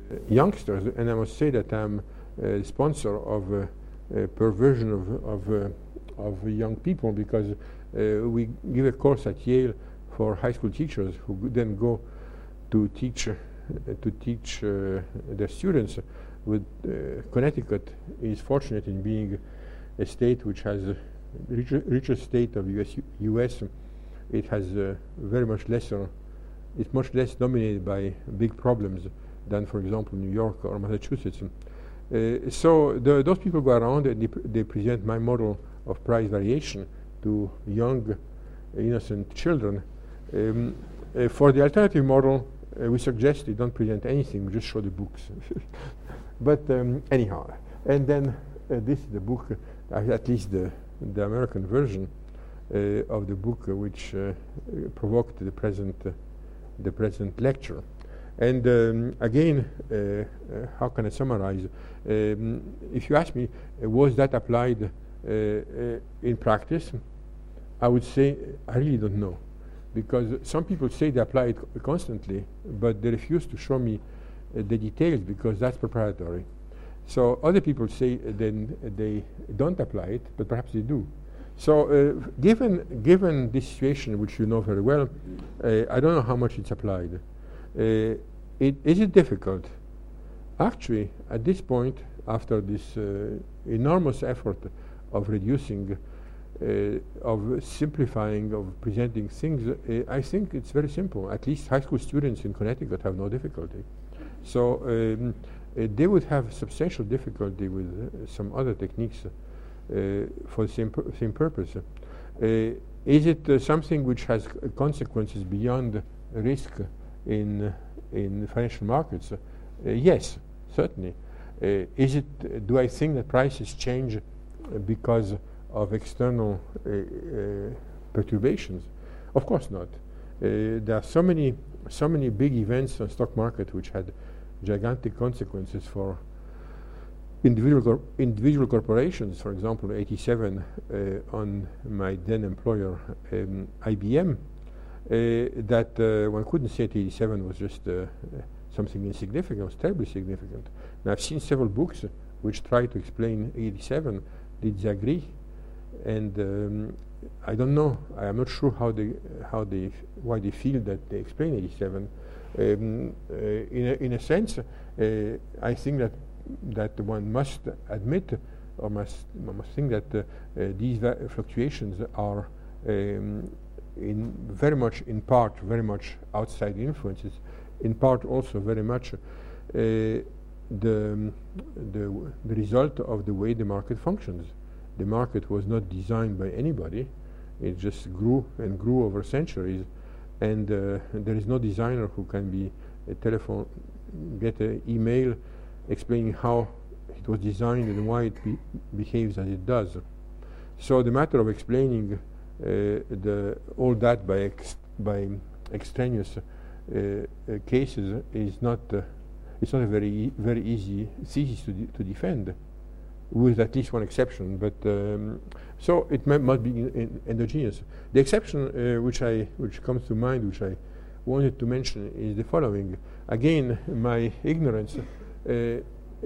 youngsters, and I must say that I'm a sponsor of uh, a perversion of, of, uh, of young people, because uh, we give a course at Yale for high school teachers who then go to teach, uh, to teach uh, their students. With uh, Connecticut is fortunate in being a state which has a richer, richer state of U S U S. It has uh, very much lesser, it's much less dominated by big problems than, for example, New York or Massachusetts. Uh, so the, those people go around and they, pr they present my model of price variation to young, uh, innocent children. Um, uh, for the alternative model, uh, we suggest they don't present anything, we just show the books. But um, anyhow, and then uh, this is the book, uh, at least the, the American version uh, of the book, uh, which uh, provoked the present, uh, the present lecture. And um, again, uh, uh, how can I summarize? Um, if you ask me, uh, was that applied uh, uh, in practice? I would say I really don't know, because some people say they apply it co constantly, but they refuse to show me uh, the details because that's proprietary. So other people say uh, then uh, they don't apply it, but perhaps they do. So uh, given given this situation, which you know very well, uh, I don't know how much it's applied. Uh, it, is it difficult? Actually, at this point, after this uh, enormous effort of reducing, uh, of simplifying, of presenting things, uh, I think it's very simple. At least high school students in Connecticut have no difficulty. So um, uh, they would have substantial difficulty with uh, some other techniques uh, for the same, pur same purpose. Uh, is it uh, something which has c consequences beyond risk in uh, in financial markets? Uh, yes, certainly. Uh, is it? Uh, do I think that prices change uh, because of external uh, uh, perturbations? Of course not. Uh, there are so many, so many big events on stock market which had gigantic consequences for individual cor individual corporations. For example, eighty-seven uh, on my then employer, um, I B M. Uh, that uh, one couldn't say that eighty-seven was just uh, uh, something insignificant. It was terribly significant. Now I've seen several books uh, which try to explain eighty-seven. Did they agree? And um, I don't know. I am not sure how they, how they, why they feel that they explain eighty-seven. Um, uh, in a, in a sense, uh, I think that that one must admit, or must must think that uh, uh, these fluctuations are. Um, in very much, in part, very much outside influences, in part also very much uh, the, the, the result of the way the market functions. The market was not designed by anybody. It just grew and grew over centuries, and uh, there is no designer who can be a telephone, get an email explaining how it was designed and why it be behaves as it does. So the matter of explaining Uh, the, all that by, ex by extraneous uh, uh, cases is not, uh, it's not a very, e very easy thesis to, de to defend, with at least one exception. But um, so it must be in, in endogenous. The exception uh, which I, which comes to mind, which I wanted to mention, is the following. Again, my ignorance uh,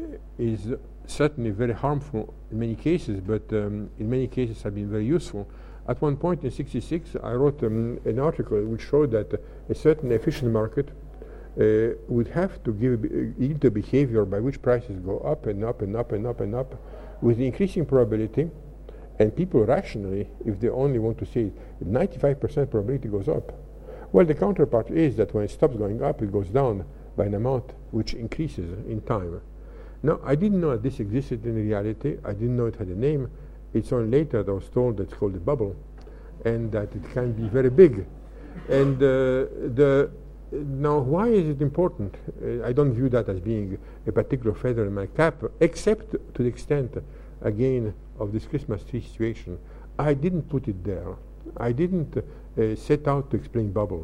is certainly very harmful in many cases, but um, in many cases have been very useful. At one point in sixty-six, I wrote um, an article which showed that uh, a certain efficient market uh, would have to give uh, the behavior by which prices go up and up and up and up and up with increasing probability, and people rationally, if they only want to say ninety-five percent probability goes up. Well, the counterpart is that when it stops going up, it goes down by an amount which increases in time. Now, I didn't know that this existed in reality. I didn't know it had a name. It's only later that I was told that it's called a bubble, and that it can be very big. And uh, the now, why is it important? Uh, I don't view that as being a particular feather in my cap, except to the extent, again, of this Christmas tree situation. I didn't put it there. I didn't uh, set out to explain bubbles.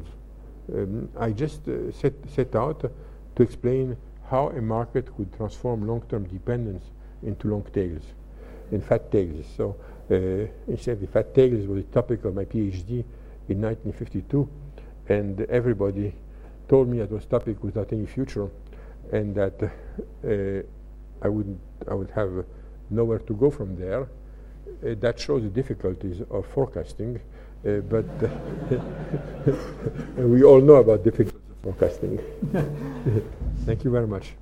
Um, I just uh, set, set out to explain how a market could transform long-term dependence into long tails, in fat tails. So uh, incidentally, fat tails was the topic of my PhD in nineteen fifty-two, and everybody told me that was topic without any future. and that uh, I would I would have nowhere to go from there. Uh, that shows the difficulties of forecasting, uh, but we all know about difficulties of forecasting. Thank you very much.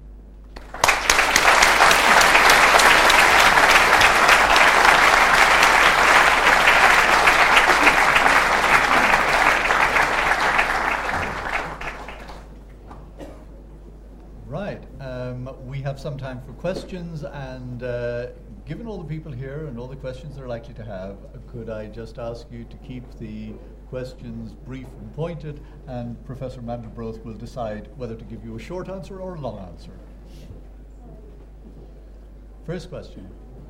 Right. Um, we have some time for questions, and uh, given all the people here and all the questions they're likely to have, could I just ask you to keep the questions brief and pointed, and Professor Mandelbrot will decide whether to give you a short answer or a long answer. First question.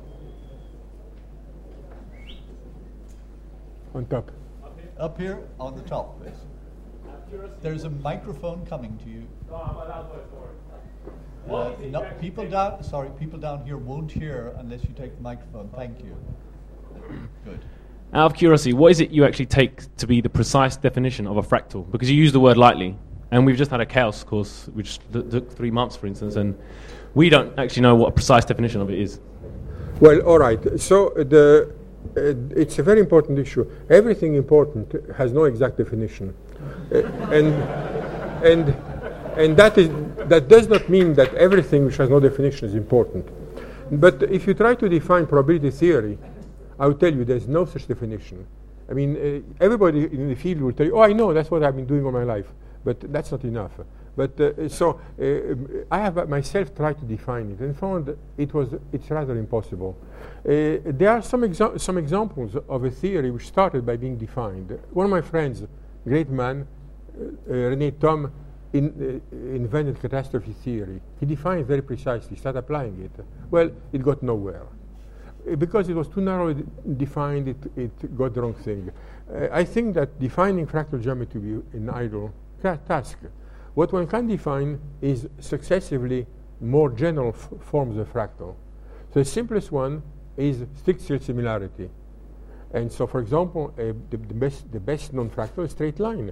On top. Up here on the top, please. There's a microphone coming to you. No, I'm allowed to for it. Uh, no, people down, sorry, people down here won't hear unless you take the microphone. Thank you. Good. Out of curiosity, what is it you actually take to be the precise definition of a fractal? Because you use the word lightly, and we've just had a chaos course, which th- took three months, for instance, and we don't actually know what a precise definition of it is. Well, all right. So the uh, it's a very important issue. Everything important has no exact definition, uh, and and and that is that does not mean that everything which has no definition is important. But if you try to define probability theory, I will tell you there's no such definition. I mean, uh, everybody in the field will tell you, oh, I know, that's what I've been doing all my life. But that's not enough. But uh, so uh, I have myself tried to define it and found it was it's rather impossible. Uh, there are some exa- some examples of a theory which started by being defined. One of my friends, great man, uh, René Thom, in, uh, invented catastrophe theory. He defined it very precisely, started applying it. Well, it got nowhere. Uh, because it was too narrowly d- defined, it, it got the wrong thing. Uh, I think that defining fractal geometry will be an idle ca- task. What one can define is successively more general f- forms of fractal. So the simplest one is strict serial similarity. And so, for example, uh, the, the best the best known fractal is straight line.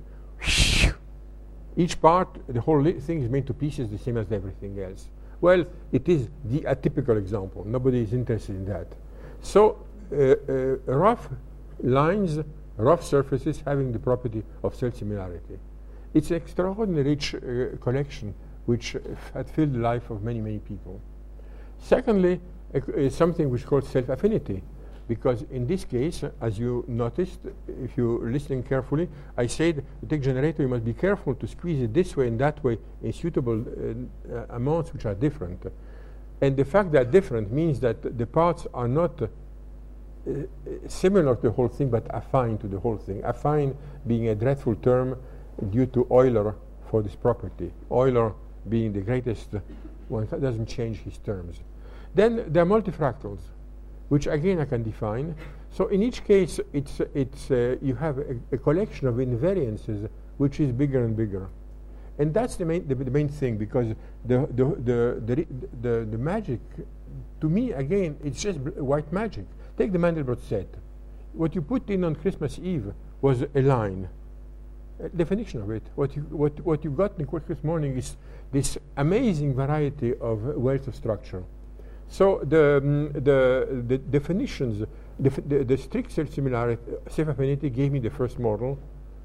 Each part, the whole li- thing is made to pieces the same as everything else. Well, it is the atypical example. Nobody is interested in that. So uh, uh, rough lines, rough surfaces having the property of serial similarity. It's an extraordinarily rich uh, collection which uh, had filled the life of many, many people. Secondly, uh, uh, something which is called self-affinity, because in this case, uh, as you noticed, if you're listening carefully, I said to take generator, you must be careful to squeeze it this way and that way in suitable uh, uh, amounts which are different. And the fact that different means that the parts are not uh, uh, similar to the whole thing, but affine to the whole thing. Affine being a dreadful term due to Euler for this property. Euler being the greatest uh, one, doesn't change his terms. Then there are multifractals, which again I can define. So in each case, it's it's uh, you have a, a collection of invariances which is bigger and bigger, and that's the main the, the main thing, because the the the the, the, the magic, to me again, it's just bl- white magic. Take the Mandelbrot set. What you put in on Christmas Eve was a line. Uh, definition of it. What you what what you got in Christmas morning is this amazing variety of uh, wealth of structure. So the um, the the definitions, the, f- the, the strict serial similarity, uh, self-affinity gave me the first model,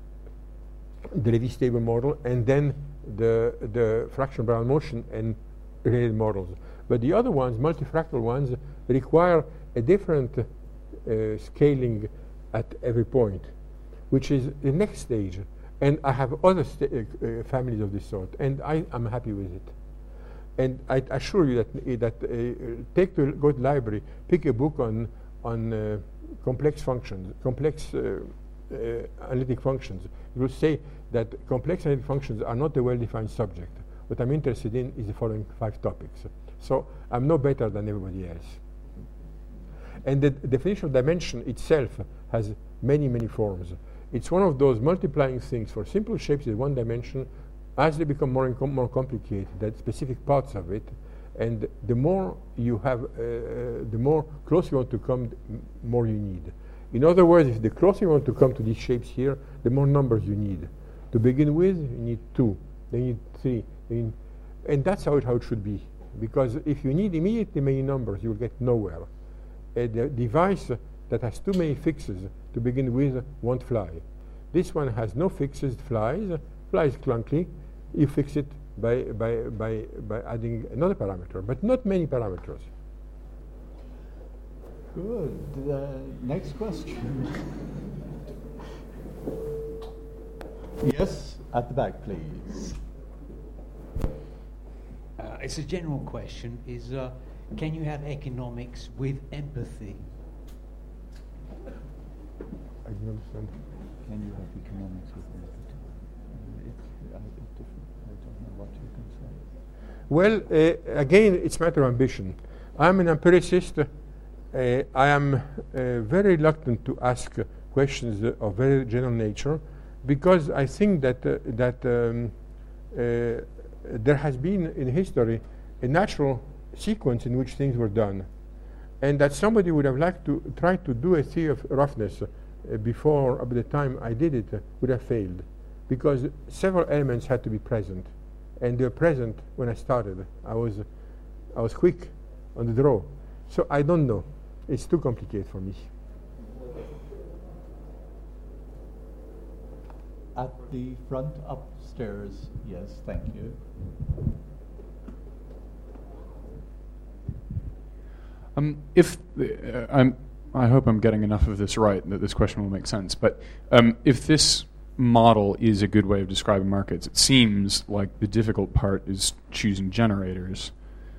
the Lévy stable model, and then the the fractional Brown motion and related models. But the other ones, multifractal ones, require a different uh, scaling at every point, which is the next stage. And I have other sta- uh, uh, families of this sort, and I am happy with it. And I assure you that uh, that uh, take to go to the library, pick a book on on uh, complex functions, complex uh, uh, analytic functions. It will say that complex analytic functions are not a well-defined subject. What I'm interested in is the following five topics. So I'm no better than everybody else. And the definition of dimension itself has many, many forms. It's one of those multiplying things. For simple shapes in one dimension, as they become more and com- more complicated, that specific parts of it, and the more you have, uh, the more close you want to come, m- more you need. In other words, if the closer you want to come to these shapes here, the more numbers you need. To begin with, you need two, then you need three. Then and that's how it, how it should be. Because if you need immediately many numbers, you'll get nowhere. A the device that has too many fixes to begin with won't fly. This one has no fixes, it flies, flies clunky. You fix it by, by, by, by adding another parameter, but not many parameters. Good. Uh, next question. Yes, at the back, please. Uh, it's a general question. Is uh, can you have economics with empathy? I don't understand. Can you have economics with empathy? Uh, it's, uh, it's different. I don't know what you can say. Well, uh, again, it's a matter of ambition. I'm an empiricist. Uh, I am uh, very reluctant to ask uh, questions uh, of very general nature, because I think that uh, that um, uh, there has been in history a natural sequence in which things were done, and that somebody would have liked to try to do a theory of roughness uh, before, at the time I did it, uh, would have failed, because several elements had to be present, and they were present when I started. I was, uh, I was quick on the draw, so I don't know. It's too complicated for me. At the front upstairs, yes, thank you. Um, if uh, I'm, I hope I'm getting enough of this right, that this question will make sense. But um, if this model is a good way of describing markets, it seems like the difficult part is choosing generators.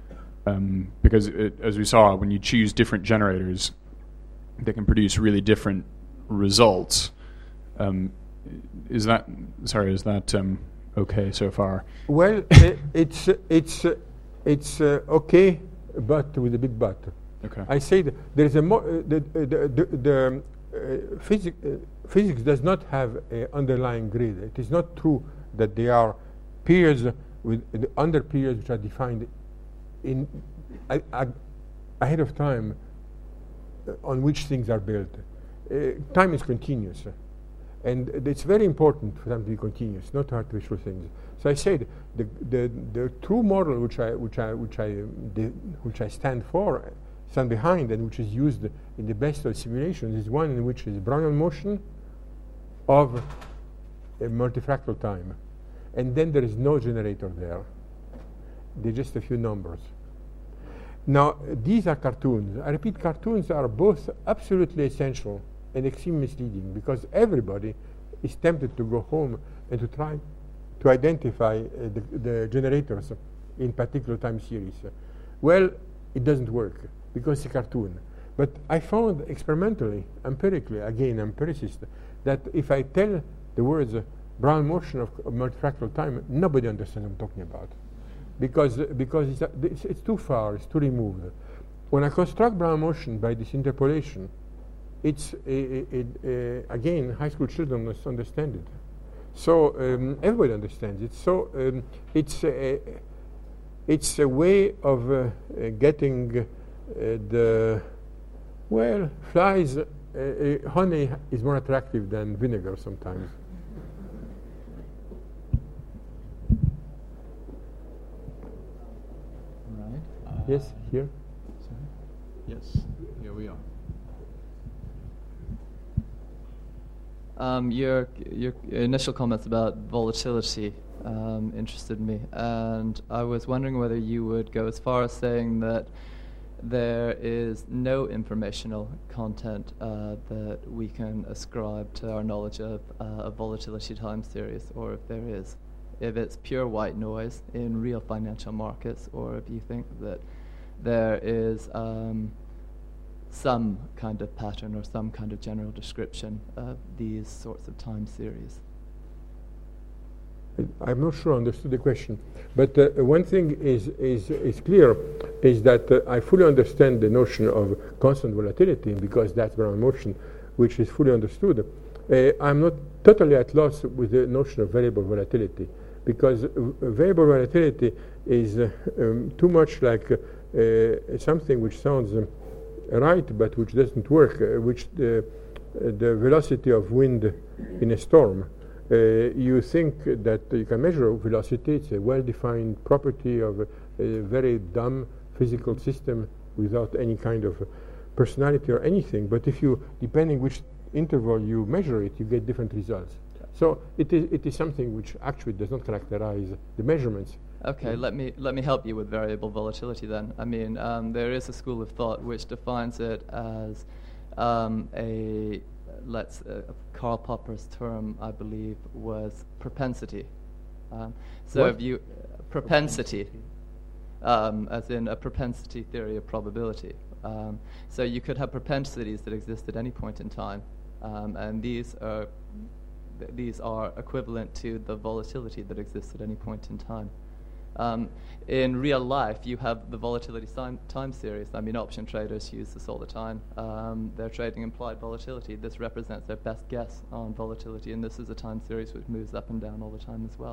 Um, because it, as we saw, when you choose different generators, they can produce really different results. Um, is that sorry? Is that um, okay so far? Well, uh, it's uh, it's uh, it's uh, okay, but with a big but. Okay. I say that there is a mo- uh, the the the, the uh, physics uh, physics does not have an underlying grid. It is not true that there are periods with uh, the under periods which are defined in uh, uh, ahead of time uh, on which things are built. Uh, time is continuous. Uh, And it's very important for them to be continuous, not artificial things. So I said the the, the true model which I which I which I the, which I stand for, stand behind, and which is used in the best of simulations is one in which is Brownian motion of a multifractal time, and then there is no generator there. They're just a few numbers. Now these are cartoons. I repeat, cartoons are both absolutely essential and extremely misleading, because everybody is tempted to go home and to try to identify uh, the, the generators in particular time series. Uh, well, it doesn't work because it's a cartoon. But I found experimentally, empirically, again, empiricist, that if I tell the words uh, Brown motion of, of multifractal time, nobody understands what I'm talking about, because uh, because it's, uh, it's, it's too far, it's too removed. When I construct Brown motion by this interpolation, it's uh, uh, uh, again, high school children must understand it. So um, everybody understands it. So um, it's a, it's a way of uh, uh, getting uh, the well flies. Uh, uh, honey is more attractive than vinegar sometimes. Right. Uh, Yes, here. Sorry. Yes, here we are. Um, your your initial comments about volatility um, interested me, and I was wondering whether you would go as far as saying that there is no informational content uh, that we can ascribe to our knowledge of uh, a volatility time series, or if there is, if it's pure white noise in real financial markets, or if you think that there is um, some kind of pattern or some kind of general description of these sorts of time series. I'm not sure I understood the question, but uh, one thing is, is, is clear, is that uh, I fully understand the notion of constant volatility, because that's Brown motion, which is fully understood. Uh, I'm not totally at loss with the notion of variable volatility, because uh, variable volatility is uh, um, too much like uh, uh, something which sounds um, right, but which doesn't work, uh, which the, uh, the velocity of wind in a storm. uh, you think that you can measure velocity. It's a well-defined property of a, a very dumb physical system without any kind of personality or anything. But if you, depending which interval you measure it, you get different results. So it is, it is something which actually does not characterize the measurements. Okay, let me let me help you with variable volatility then. I mean, um, there is a school of thought which defines it as um, a let's uh, Karl Popper's term, I believe, was propensity. Um, so What? if you uh, propensity, um, as in a propensity theory of probability. Um, so you could have propensities that exist at any point in time, um, and these are th- these are equivalent to the volatility that exists at any point in time. Um, in real life, you have the volatility time, time series. I mean, option traders use this all the time. Um, they're trading implied volatility. This represents their best guess on volatility, and this is a time series which moves up and down all the time as well.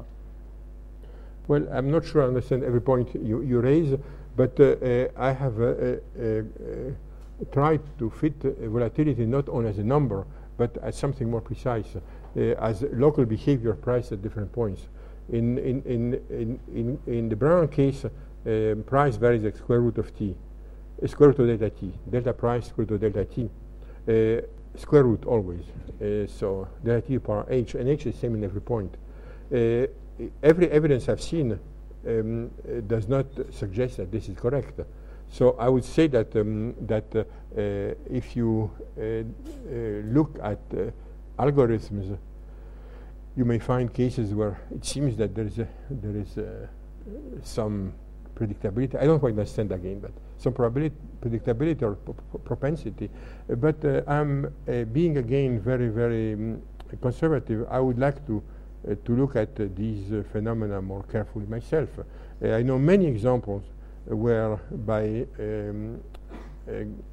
Well, I'm not sure I understand every point you, you raise, but uh, uh, I have uh, uh, uh, tried to fit uh, volatility not only as a number, but as something more precise, uh, as local behavior priced at different points. In, in, in, in, in, in the Brown case, uh, price varies at square root of t, uh, square root of delta t, delta price square root of delta t, uh, square root always. Uh, so delta t power h, and h is the same in every point. Uh, every evidence I've seen um, uh, does not suggest that this is correct. So I would say that um, that uh, uh, if you uh, uh, look at uh, algorithms, you may find cases where it seems that there is a, there is a, some predictability. I don't quite understand again, but some probability, predictability or p- p- propensity. Uh, but uh, I'm uh, being again very, very um, conservative. I would like to uh, to look at uh, these uh, phenomena more carefully myself. Uh, I know many examples uh, where by um, uh,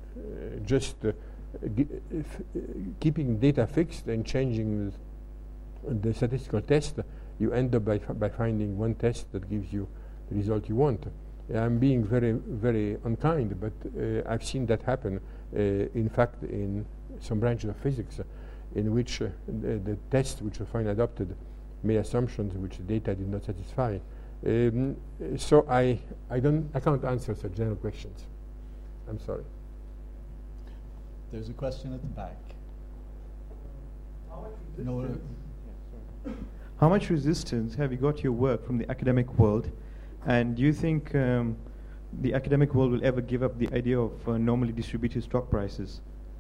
just uh, g- f- keeping data fixed and changing the the statistical test, you end up by, f- by finding one test that gives you the result you want. Uh, I'm being very, very unkind, but uh, I've seen that happen, uh, in fact, in some branches of physics, uh, in which uh, the, the tests which were finally adopted made assumptions which the data did not satisfy. Um, so I, I, don't, I can't answer such general questions. I'm sorry. There's a question at the back. No, uh, How much resistance have you got to your work from the academic world? And do you think um, the academic world will ever give up the idea of uh, normally distributed stock prices?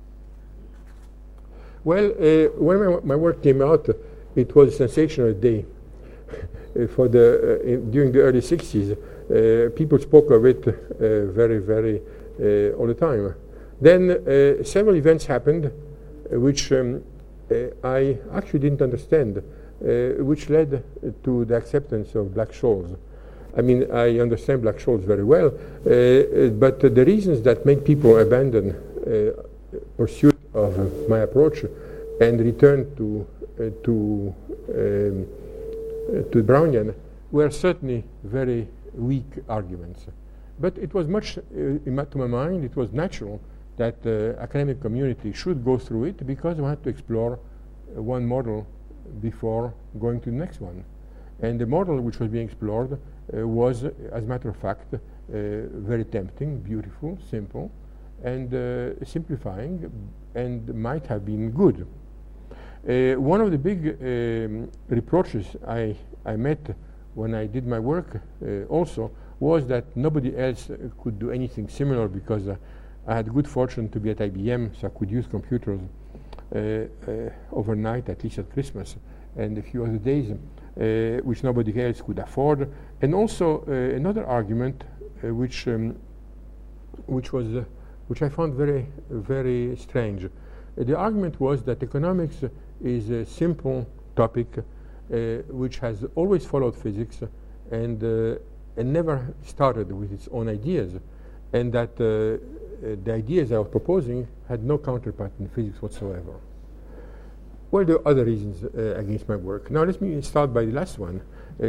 Well, uh, when my, my work came out, uh, it was a sensational day. uh, for the uh, in, during the early sixties, uh, people spoke of it uh, very, very uh, all the time. Then uh, several events happened, uh, which um, uh, I actually didn't understand. Uh, which led uh, to the acceptance of Black-Scholes. I mean, I understand Black-Scholes very well, uh, uh, but uh, the reasons that made people abandon uh, pursuit of uh, my approach and return to uh, to um, uh, to Brownian were certainly very weak arguments. But it was much, uh, in my, to my mind, it was natural that the uh, academic community should go through it because we had to explore uh, one model before going to the next one. And the model which was being explored uh, was, uh, as a matter of fact, uh, very tempting, beautiful, simple, and uh, simplifying, and might have been good. Uh, one of the big um, reproaches I, I met when I did my work uh, also was that nobody else uh, could do anything similar because uh, I had good fortune to be at I B M, so I could use computers Uh, uh, overnight, at least at Christmas, and a few other days, uh, which nobody else could afford. And also uh, another argument, uh, which um, which was uh, which I found very very strange. Uh, the argument was that economics is a simple topic, uh, which has always followed physics, and uh, and never started with its own ideas, and that uh, uh, the ideas I was proposing had no counterpart in physics whatsoever. Well, there are other reasons uh, against my work. Now let me start by the last one. Uh,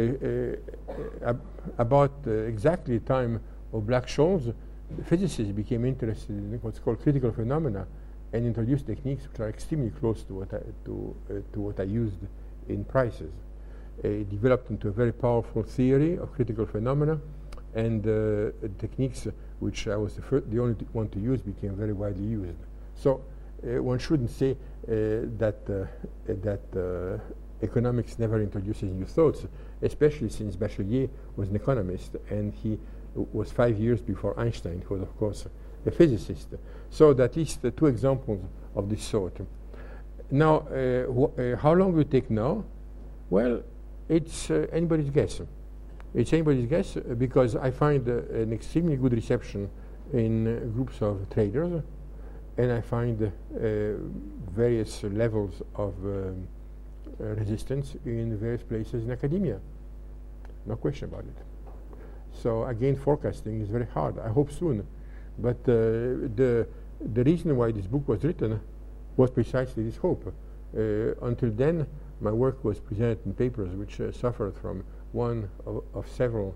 uh, ab about uh, exactly the time of Black-Scholes, physicists became interested in what's called critical phenomena and introduced techniques which are extremely close to what I, to, uh, to what I used in prices. It developed into a very powerful theory of critical phenomena, and uh, techniques which I was the, fir- the only t- one to use became very widely used. So uh, one shouldn't say uh, that uh, that uh, economics never introduces new thoughts, especially since Bachelier was an economist, and he w- was five years before Einstein, who was of course a physicist. So that at least uh, two examples of this sort. Now, uh, wh- uh, how long will it take now? Well, it's uh, anybody's guess. It's anybody's guess uh, because I find uh, an extremely good reception in uh, groups of traders, and I find uh, various levels of um, uh, resistance in various places in academia. No question about it. So again, forecasting is very hard. I hope soon. But uh, the, the reason why this book was written was precisely this hope. Uh, until then, my work was presented in papers which uh, suffered from one of, of several,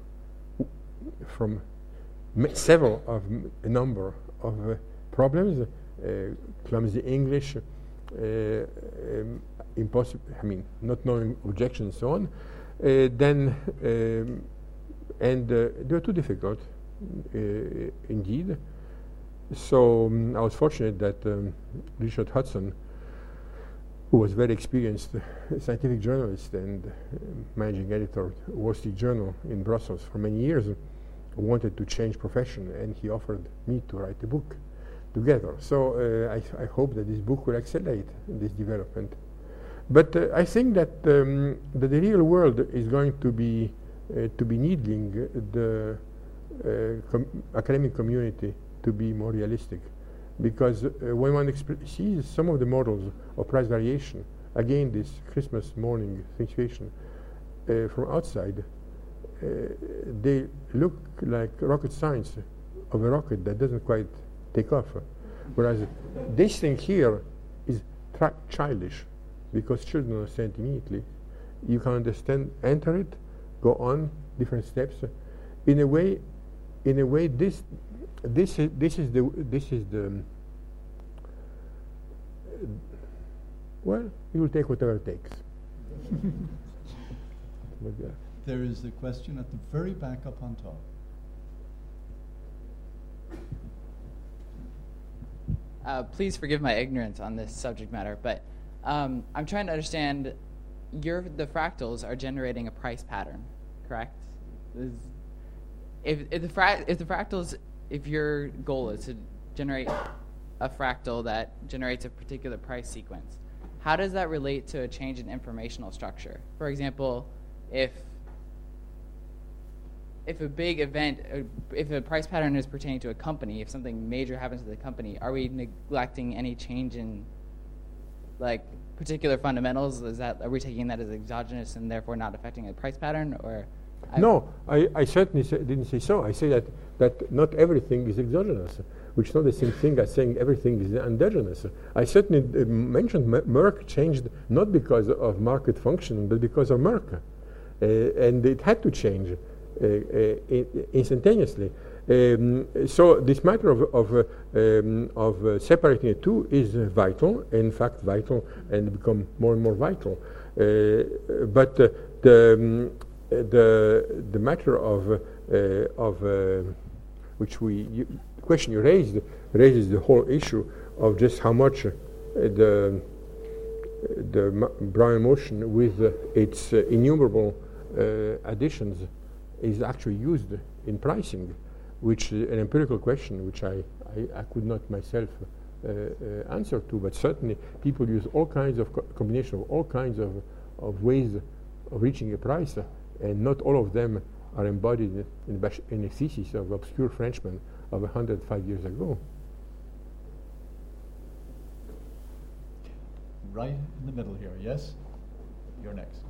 from m- several of m- a number of uh, problems, uh, clumsy English, uh, um, impossible, I mean, not knowing objections and so on. Uh, then, um, and uh, they were too difficult, uh, indeed. So um, I was fortunate that um, Richard Hudson, who was very experienced uh, scientific journalist and uh, managing editor of Wall Street Journal in Brussels for many years, uh, wanted to change profession, and he offered me to write a book together. So uh, I, I hope that this book will accelerate this development. But uh, I think that, um, that the real world is going to be uh, to be needing the uh, com- academic community to be more realistic. Because uh, when one exp- sees some of the models of price variation, again this Christmas morning situation, uh, from outside, uh, they look like rocket science of a rocket that doesn't quite take off. Whereas this thing here is tra- childish, because children understand immediately. You can understand, enter it, go on, different steps. In a way, in a way, this This is this is the this is the um, uh, well, you will take whatever it takes. But, yeah. There is a question at the very back up on top. Uh, please forgive my ignorance on this subject matter, but um, I'm trying to understand. Your the fractals are generating a price pattern, correct? Is, if if the fra- if the fractals if your goal is to generate a fractal that generates a particular price sequence, how does that relate to a change in informational structure? For example, if if a big event, uh, if a price pattern is pertaining to a company, if something major happens to the company, are we neglecting any change in like particular fundamentals? Is that, are we taking that as exogenous and therefore not affecting a price pattern, or? No, I, I certainly say, didn't say so. I say that, that not everything is exogenous, which is not the same thing as saying everything is endogenous. I certainly uh, mentioned M- Merck changed not because of market functioning, but because of Merck. Uh, and it had to change uh, uh, I- instantaneously. Um, so this matter of, of, uh, um, of uh, separating the two is uh, vital, in fact vital, and become more and more vital. Uh, but uh, the... Um, The the matter of uh, of uh, which we you, the question you raised raises the whole issue of just how much uh, the the m- Brownian motion with uh, its uh, innumerable uh, additions is actually used in pricing, which is an empirical question which I, I, I could not myself uh, uh, answer to, but certainly people use all kinds of co- combination of all kinds of of ways of reaching a price. Uh, And not all of them are embodied in, Bach- in a thesis of obscure Frenchman of one hundred five years ago. Right in the middle here, yes? You're next.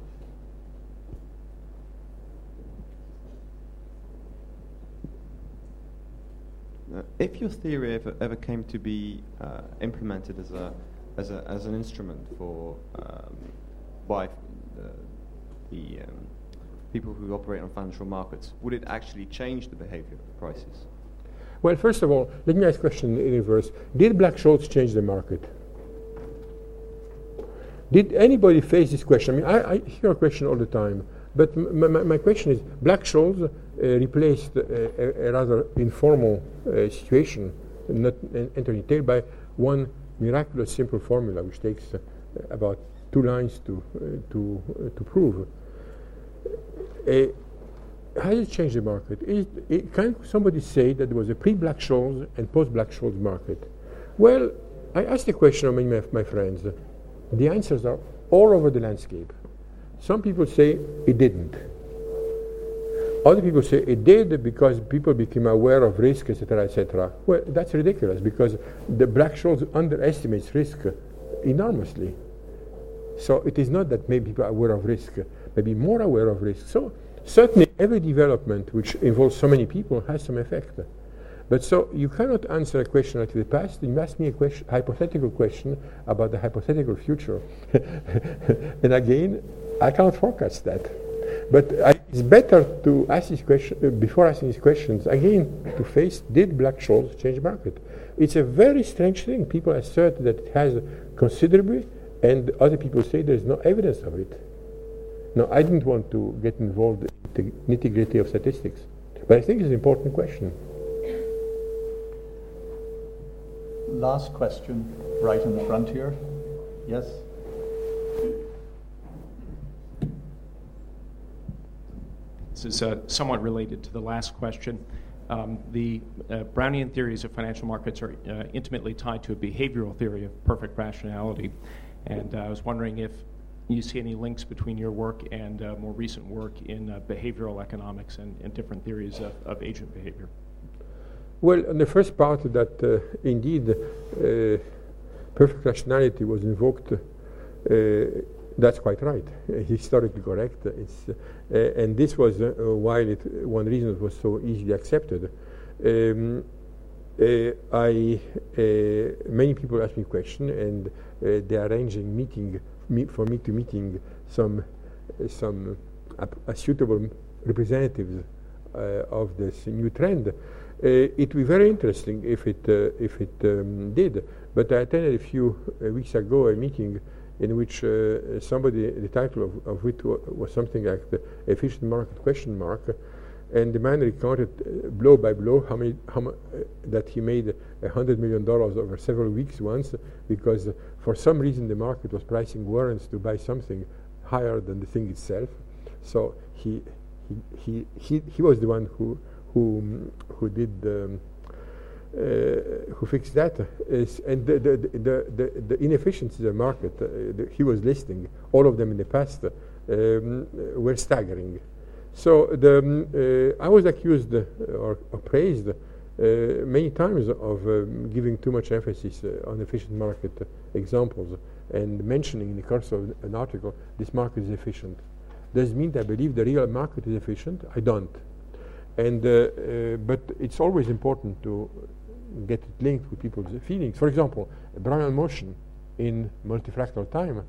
Uh, if your theory ever, ever came to be uh, implemented as a as a as an instrument for um, by the, the um, people who operate on financial markets, would it actually change the behavior of the prices? Well, first of all, let me ask a question in reverse. Did Black-Scholes change the market? Did anybody face this question? I mean, I, I hear a question all the time, but m m my question is, Black-Scholes uh, replaced uh, a, a rather informal uh, situation, not entered in detail, by one miraculous simple formula, which takes uh, about two lines to uh, to uh, to prove. Uh, how does it change the market? Is it, can somebody say that there was a pre-Black-Scholes and post-Black-Scholes market? Well, I asked the question of many of my friends. The answers are all over the landscape. Some people say it didn't. Other people say it did because people became aware of risk, et cetera, et cetera. Well, that's ridiculous because the Black-Scholes underestimates risk enormously. So it is not that maybe people are aware of risk, maybe more aware of risk. So certainly every development which involves so many people has some effect. But so you cannot answer a question like the past. You ask me a question, hypothetical question about the hypothetical future. And again, I cannot forecast that. But I, it's better to ask this question, uh, before asking these questions, again, to face, did Black-Scholes change the market? It's a very strange thing. People assert that it has considerably, and other people say there's no evidence of it. Now, I didn't want to get involved in the nitty-gritty of statistics, but I think it's an important question. Last question, right in the front here. Yes? This is uh, somewhat related to the last question. Um, the uh, Brownian theories of financial markets are uh, intimately tied to a behavioral theory of perfect rationality. And uh, I was wondering if you see any links between your work and uh, more recent work in uh, behavioral economics and, and different theories of, of agent behavior. Well, on the first part, that uh, indeed uh, perfect rationality was invoked, uh, that's quite right, uh, historically correct. It's, uh, and this was uh, why it, one reason it was so easily accepted. Um, uh, I, uh, many people ask me questions, and uh, they are arranging meeting me for me to meeting some uh, some uh, uh, suitable representatives uh, of this new trend. Uh, it would be very interesting if it uh, if it um, did. But I attended a few uh, weeks ago a meeting in which uh, somebody, the title of, of which wa was something like the efficient market question mark, and the man recounted uh, blow by blow how many how mu uh, that he made a hundred million dollars over several weeks once, because uh, for some reason the market was pricing warrants to buy something higher than the thing itself. So he he he he, he was the one who. Who who did um, uh, who fixed that? Is, and the the, the the the inefficiencies of the market uh, the, he was listing, all of them in the past, um, were staggering. So the um, uh, I was accused uh, or, or praised uh, many times of um, giving too much emphasis uh, on efficient market uh, examples and mentioning in the course of an article this market is efficient. Does it mean that I believe the real market is efficient? I don't. And, uh, uh, but it's always important to get it linked with people's feelings. For example, Brownian motion in multifractal time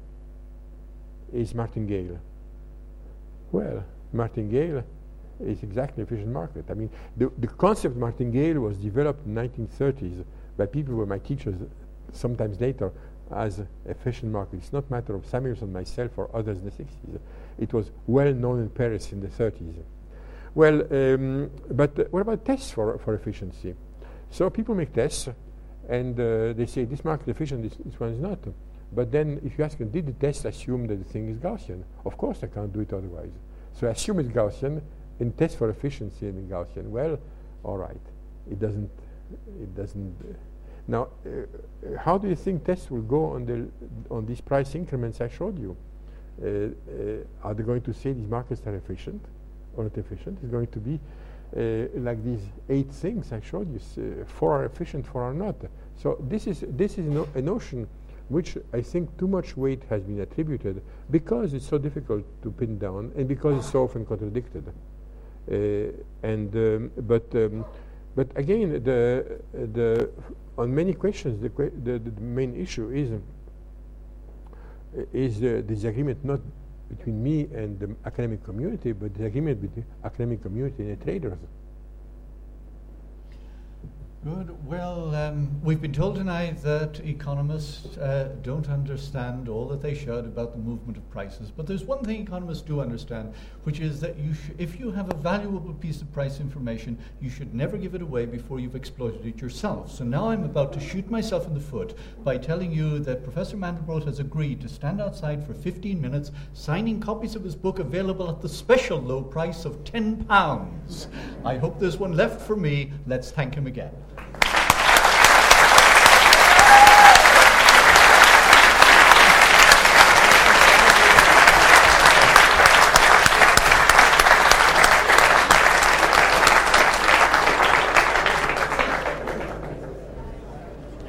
is martingale. Well, martingale is exactly efficient market. I mean, the, the concept of martingale was developed in the nineteen thirties by people who were my teachers sometimes later as efficient market. It's not a matter of Samuelson, myself, or others in the sixties. It was well known in Paris in the thirties. Well, um, but uh, what about tests for, for efficiency? So people make tests, and uh, they say this market is efficient, this, this one is not. But then if you ask them, did the test assume that the thing is Gaussian? Of course I can't do it otherwise. So I assume it's Gaussian, and test for efficiency in Gaussian. Well, all right, it doesn't, it doesn't. Uh, now, uh, how do you think tests will go on, the, on these price increments I showed you? Uh, uh, are they going to say these markets are efficient? Or not efficient? It's going to be uh, like these eight things I showed you. Uh, four are efficient, four are not. So this is this is no, a notion which I think too much weight has been attributed because it's so difficult to pin down and because it's so often contradicted. Uh, and um, but um, but again, the the on many questions the que the, the main issue is uh, is the disagreement not between me and the academic community, but the agreement between academic community and the traders. Good. Well, um, we've been told tonight that economists uh, don't understand all that they should about the movement of prices. But there's one thing economists do understand, which is that you sh- if you have a valuable piece of price information, you should never give it away before you've exploited it yourself. So now I'm about to shoot myself in the foot by telling you that Professor Mandelbrot has agreed to stand outside for fifteen minutes, signing copies of his book available at the special low price of ten pounds. I hope there's one left for me. Let's thank him again.